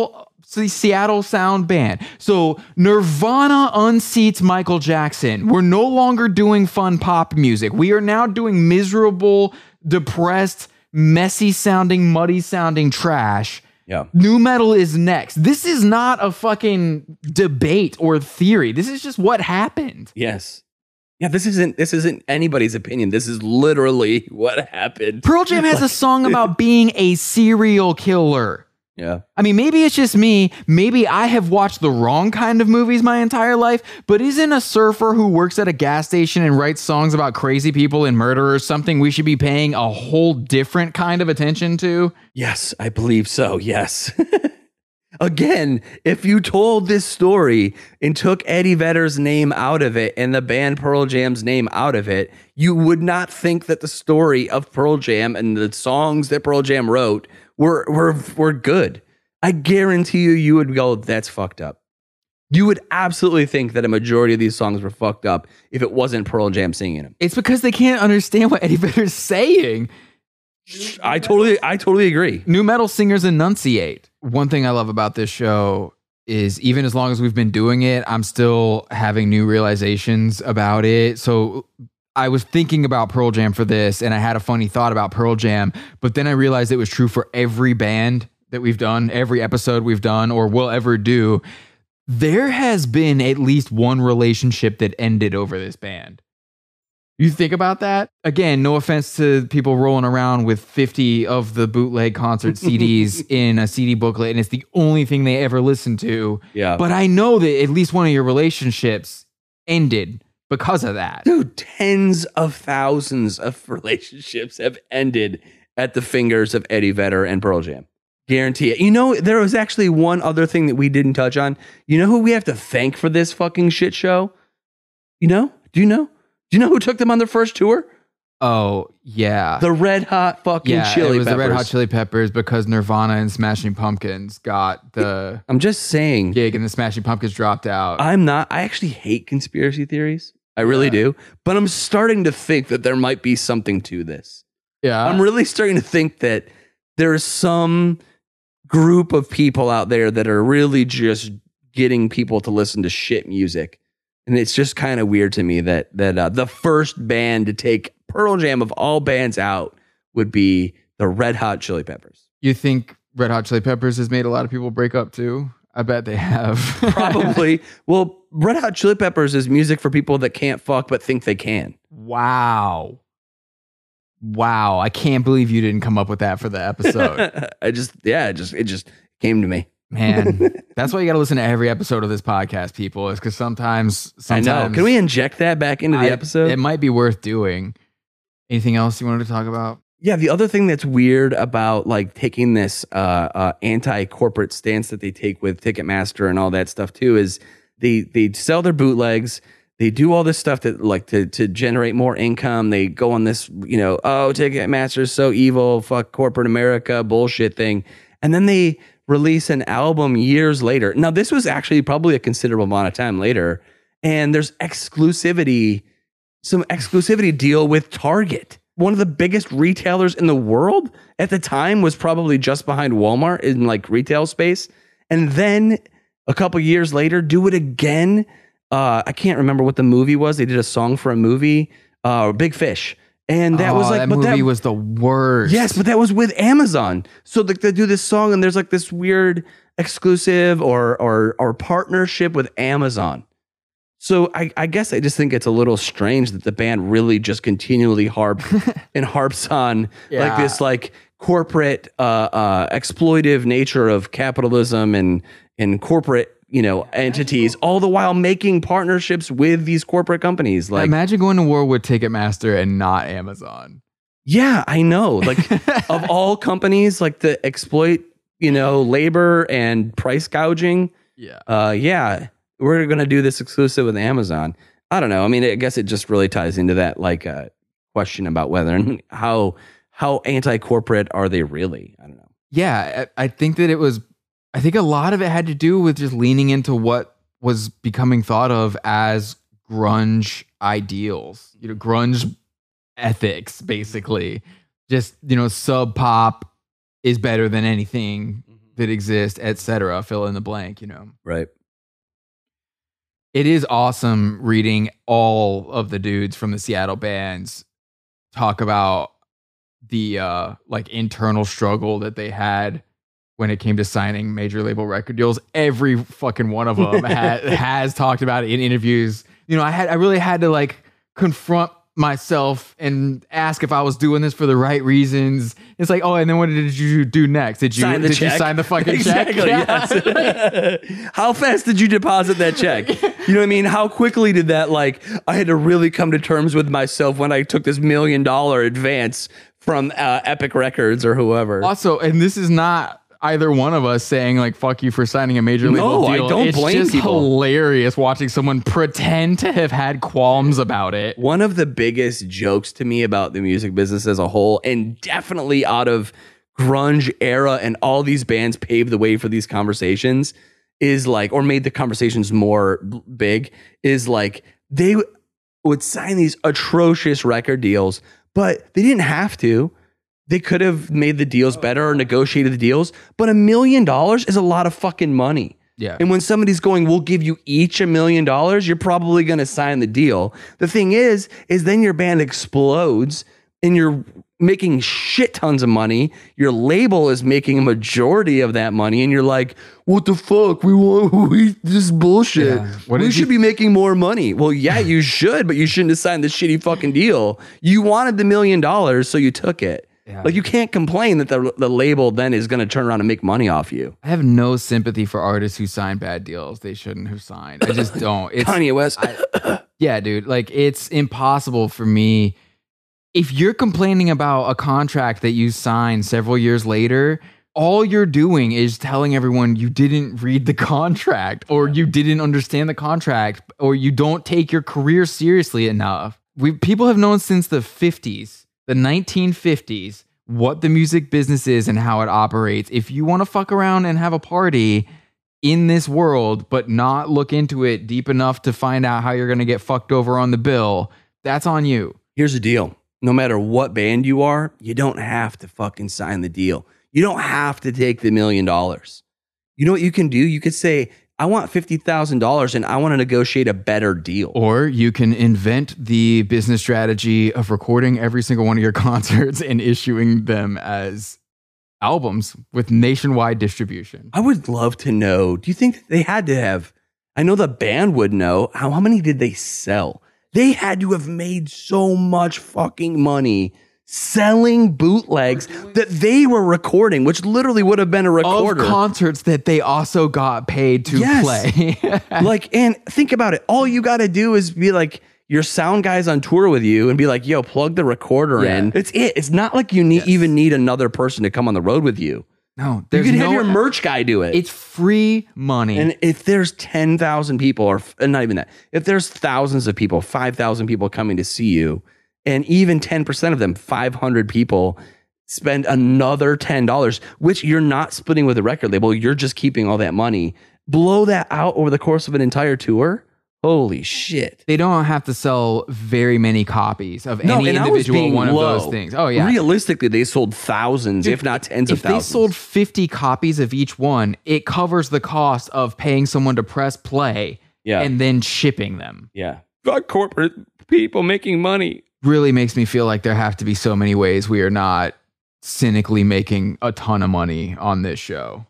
the Seattle sound band. So Nirvana unseats Michael Jackson. We're no longer doing fun pop music. We are now doing miserable, depressed, messy sounding, muddy sounding trash. Yeah. Nu metal is next. This is not a fucking debate or theory. This is just what happened. Yes. Yeah, this isn't this isn't anybody's opinion. This is literally what happened. Pearl Jam has a song about being a serial killer. Yeah. I mean, maybe it's just me. Maybe I have watched the wrong kind of movies my entire life, but isn't a surfer who works at a gas station and writes songs about crazy people and murderers something we should be paying a whole different kind of attention to? Yes, I believe so. Yes. Again, if you told this story and took Eddie Vedder's name out of it and the band Pearl Jam's name out of it, you would not think that the story of Pearl Jam and the songs that Pearl Jam wrote were were were good. I guarantee you, you would go, that's fucked up. You would absolutely think that a majority of these songs were fucked up if it wasn't Pearl Jam singing them. It's because they can't understand what Eddie Vedder's saying. I totally, I totally agree. Nu metal singers enunciate. One thing I love about this show is even as long as we've been doing it, I'm still having new realizations about it. So I was thinking about Pearl Jam for this, and I had a funny thought about Pearl Jam, but then I realized it was true for every band that we've done, every episode we've done, or will ever do. There has been at least one relationship that ended over this band. You think about that? Again, no offense to people rolling around with fifty of the bootleg concert C Ds in a C D booklet, and it's the only thing they ever listen to. Yeah. But I know that at least one of your relationships ended because of that. Dude, tens of thousands of relationships have ended at the fingers of Eddie Vedder and Pearl Jam. Guarantee it. You know, there was actually one other thing that we didn't touch on. You know who we have to thank for this fucking shit show? You know? Do you know? Do you know who took them on their first tour? Oh, yeah. The Red Hot fucking yeah, Chili it was Peppers. the Red Hot Chili Peppers because Nirvana and Smashing Pumpkins got the I'm just saying. gig and the Smashing Pumpkins dropped out. I'm not, I actually hate conspiracy theories. I really Yeah. do. But I'm starting to think that there might be something to this. yeah. I'm really starting to think that there's some group of people out there that are really just getting people to listen to shit music. And it's just kind of weird to me that that uh, the first band to take Pearl Jam of all bands out would be the Red Hot Chili Peppers. You think Red Hot Chili Peppers has made a lot of people break up too? I bet they have. Probably. Well, Red Hot Chili Peppers is music for people that can't fuck but think they can. Wow. Wow. I can't believe you didn't come up with that for the episode. I just, yeah, it just, it just came to me. Man, that's why you got to listen to every episode of this podcast, people, is because sometimes, sometimes. I know. Can we inject that back into the I- episode? It might be worth doing. Anything else you wanted to talk about? Yeah, the other thing that's weird about like taking this uh, uh, anti-corporate stance that they take with Ticketmaster and all that stuff too is they they sell their bootlegs. They do all this stuff that like to to generate more income. They go on this, you know, oh, Ticketmaster is so evil, fuck corporate America bullshit thing, and then they release an album years later. Now, this was actually probably a considerable amount of time later, and there's exclusivity, some exclusivity deal with Target. One of the biggest retailers in the world at the time was probably just behind Walmart in like retail space. And then a couple years later, do it again. Uh, I can't remember what the movie was. They did a song for a movie, uh, Big Fish. And that Oh, was like, that but movie that was the worst. Yes, but that was with Amazon. So like they do this song and there's like this weird exclusive or or or partnership with Amazon. So I, I guess I just think it's a little strange that the band really just continually harp and harps on Yeah. like this like corporate uh, uh, exploitive nature of capitalism and and corporate, you know, entities, all the while making partnerships with these corporate companies. Like, Imagine going to war with Ticketmaster and not Amazon. yeah, I know. Like of all companies, like to exploit, you know, labor and price gouging. Yeah. Uh, yeah, we're going to do this exclusive with Amazon. I don't know. I mean, I guess it just really ties into that like uh, question about whether and how how anti-corporate are they really? I don't know. Yeah, I I think that it was, I think a lot of it had to do with just leaning into what was becoming thought of as grunge ideals, you know, grunge ethics, basically. Just, you know, sub pop is better than anything that exist, et cetera. Fill in the blank, you know. Right. It is awesome reading all of the dudes from the Seattle bands talk about the uh, like internal struggle that they had when it came to signing major label record deals. Every fucking one of them ha- has talked about it in interviews. You know, I had I really had to like confront myself and ask if I was doing this for the right reasons. It's like, oh, and then what did you do next? Did you Sign the did check. you sign the fucking Exactly, check? yes. How fast did you deposit that check? You know what I mean? How quickly did that, like, I had to really come to terms with myself when I took this million dollar advance from uh, Epic Records or whoever. Also, and this is not either one of us saying like fuck you for signing a major label No, I deal. don't it's blame just people. hilarious watching someone pretend to have had qualms about it. One of the biggest jokes to me about the music business as a whole, and definitely out of grunge era and all these bands paved the way for these conversations, is like, or made the conversations more b- big, is like they w- would sign these atrocious record deals, but they didn't have to. They could have made the deals better or negotiated the deals, but a million dollars is a lot of fucking money. Yeah. And when somebody's going, we'll give you each a million dollars, you're probably going to sign the deal. The thing is, is then your band explodes and you're making shit tons of money. Your label is making a majority of that money. And you're like, what the fuck? We want we, this bullshit. Yeah. What We did should you- be making more money. Well, yeah, you should, but you shouldn't have signed this shitty fucking deal. You wanted the million dollars, so you took it. Yeah. Like, you can't complain that the the label then is going to turn around and make money off you. I have no sympathy for artists who sign bad deals they shouldn't have signed. I just don't. It's, Kanye West. yeah, dude. Like, it's impossible for me. If you're complaining about a contract that you signed several years later, all you're doing is telling everyone you didn't read the contract, or you didn't understand the contract, or you don't take your career seriously enough. We people have known since the fifties, the nineteen fifties, what the music business is and how it operates. If you want to fuck around and have a party in this world, but not look into it deep enough to find out how you're going to get fucked over on the bill, that's on you. Here's the deal. No matter what band you are, you don't have to fucking sign the deal. You don't have to take the million dollars. You know what you can do? You could say, I want fifty thousand dollars and I want to negotiate a better deal. Or you can invent the business strategy of recording every single one of your concerts and issuing them as albums with nationwide distribution. I would love to know, do you think they had to have, I know the band would know, how, how many did they sell? They had to have made so much fucking money selling bootlegs that they were recording, which literally would have been a recorder. Of concerts that they also got paid to Yes. play. Like, and think about it. All you got to do is be like, your sound guys on tour with you and be like, yo, plug the recorder Yeah. in. It's it. It's not like you need Yes. even need another person to come on the road with you. No, You there's could no, have your merch guy do it. It's free money. And if there's ten thousand people, or f- not even that, if there's thousands of people, five thousand people coming to see you, and even ten percent of them, five hundred people, spend another ten dollars, which you're not splitting with the record label, you're just keeping all that money, blow that out over the course of an entire tour. Holy shit. They don't have to sell very many copies of any and I was individual being one low. of those things. Oh, yeah. Realistically, they sold thousands, Dude, if not tens of if thousands. they sold fifty copies of each one, it covers the cost of paying someone to press play Yeah. and then shipping them. Yeah. Fuck corporate people making money. Really makes me feel like there have to be so many ways we are not cynically making a ton of money on this show.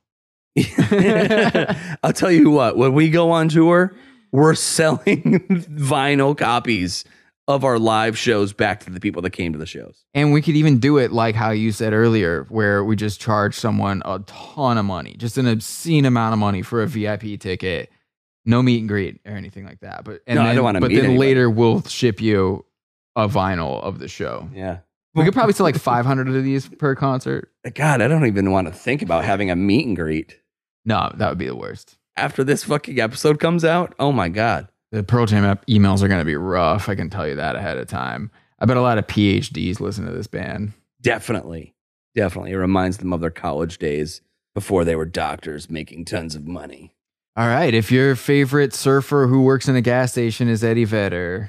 I'll tell you what, when we go on tour, we're selling vinyl copies of our live shows back to the people that came to the shows. And we could even do it like how you said earlier, where we just charge someone a ton of money, just an obscene amount of money for a V I P ticket. No meet and greet or anything like that. But and No, I then, don't wanna But meet then anybody. later we'll ship you a vinyl of the show. Yeah. We could probably sell like five hundred of these per concert. God, I don't even want to think about having a meet and greet. No, that would be the worst. After this fucking episode comes out, oh my God. The Pearl Jam ep- emails are going to be rough. I can tell you that ahead of time. I bet a lot of P H Ds listen to this band. Definitely. Definitely. It reminds them of their college days before they were doctors making tons of money. All right. If your favorite surfer who works in a gas station is Eddie Vedder,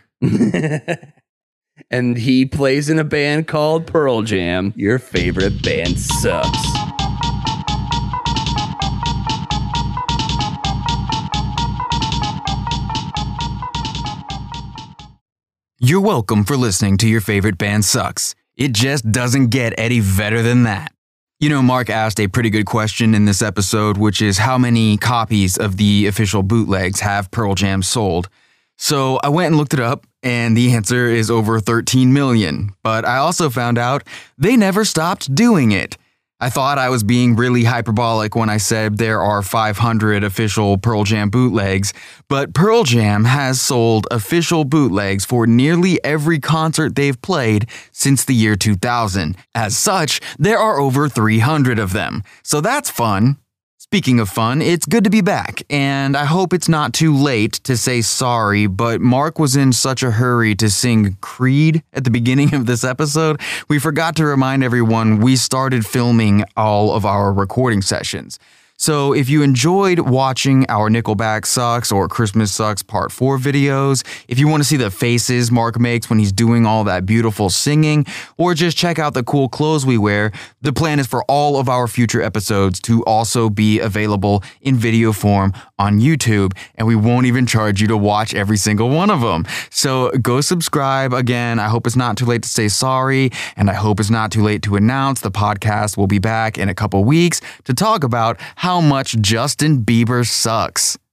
And he plays in a band called Pearl Jam, your favorite band sucks. You're welcome for listening to Your Favorite Band Sucks. It just doesn't get any better than that. You know, Mark asked a pretty good question in this episode, which is how many copies of the official bootlegs have Pearl Jam sold? So I went and looked it up, and the answer is over thirteen million. But I also found out they never stopped doing it. I thought I was being really hyperbolic when I said there are five hundred official Pearl Jam bootlegs, but Pearl Jam has sold official bootlegs for nearly every concert they've played since the year two thousand. As such, there are over three hundred of them. So that's fun. Speaking of fun, it's good to be back, and I hope it's not too late to say sorry, but Mark was in such a hurry to sing Creed at the beginning of this episode, we forgot to remind everyone we started filming all of our recording sessions. So if you enjoyed watching our Nickelback Sucks or Christmas Sucks Part four videos, if you want to see the faces Mark makes when he's doing all that beautiful singing, or just check out the cool clothes we wear, the plan is for all of our future episodes to also be available in video form on YouTube, and we won't even charge you to watch every single one of them. So go subscribe. Again, I hope it's not too late to say sorry, and I hope it's not too late to announce the podcast will be back in a couple weeks to talk about how much Justin Bieber sucks.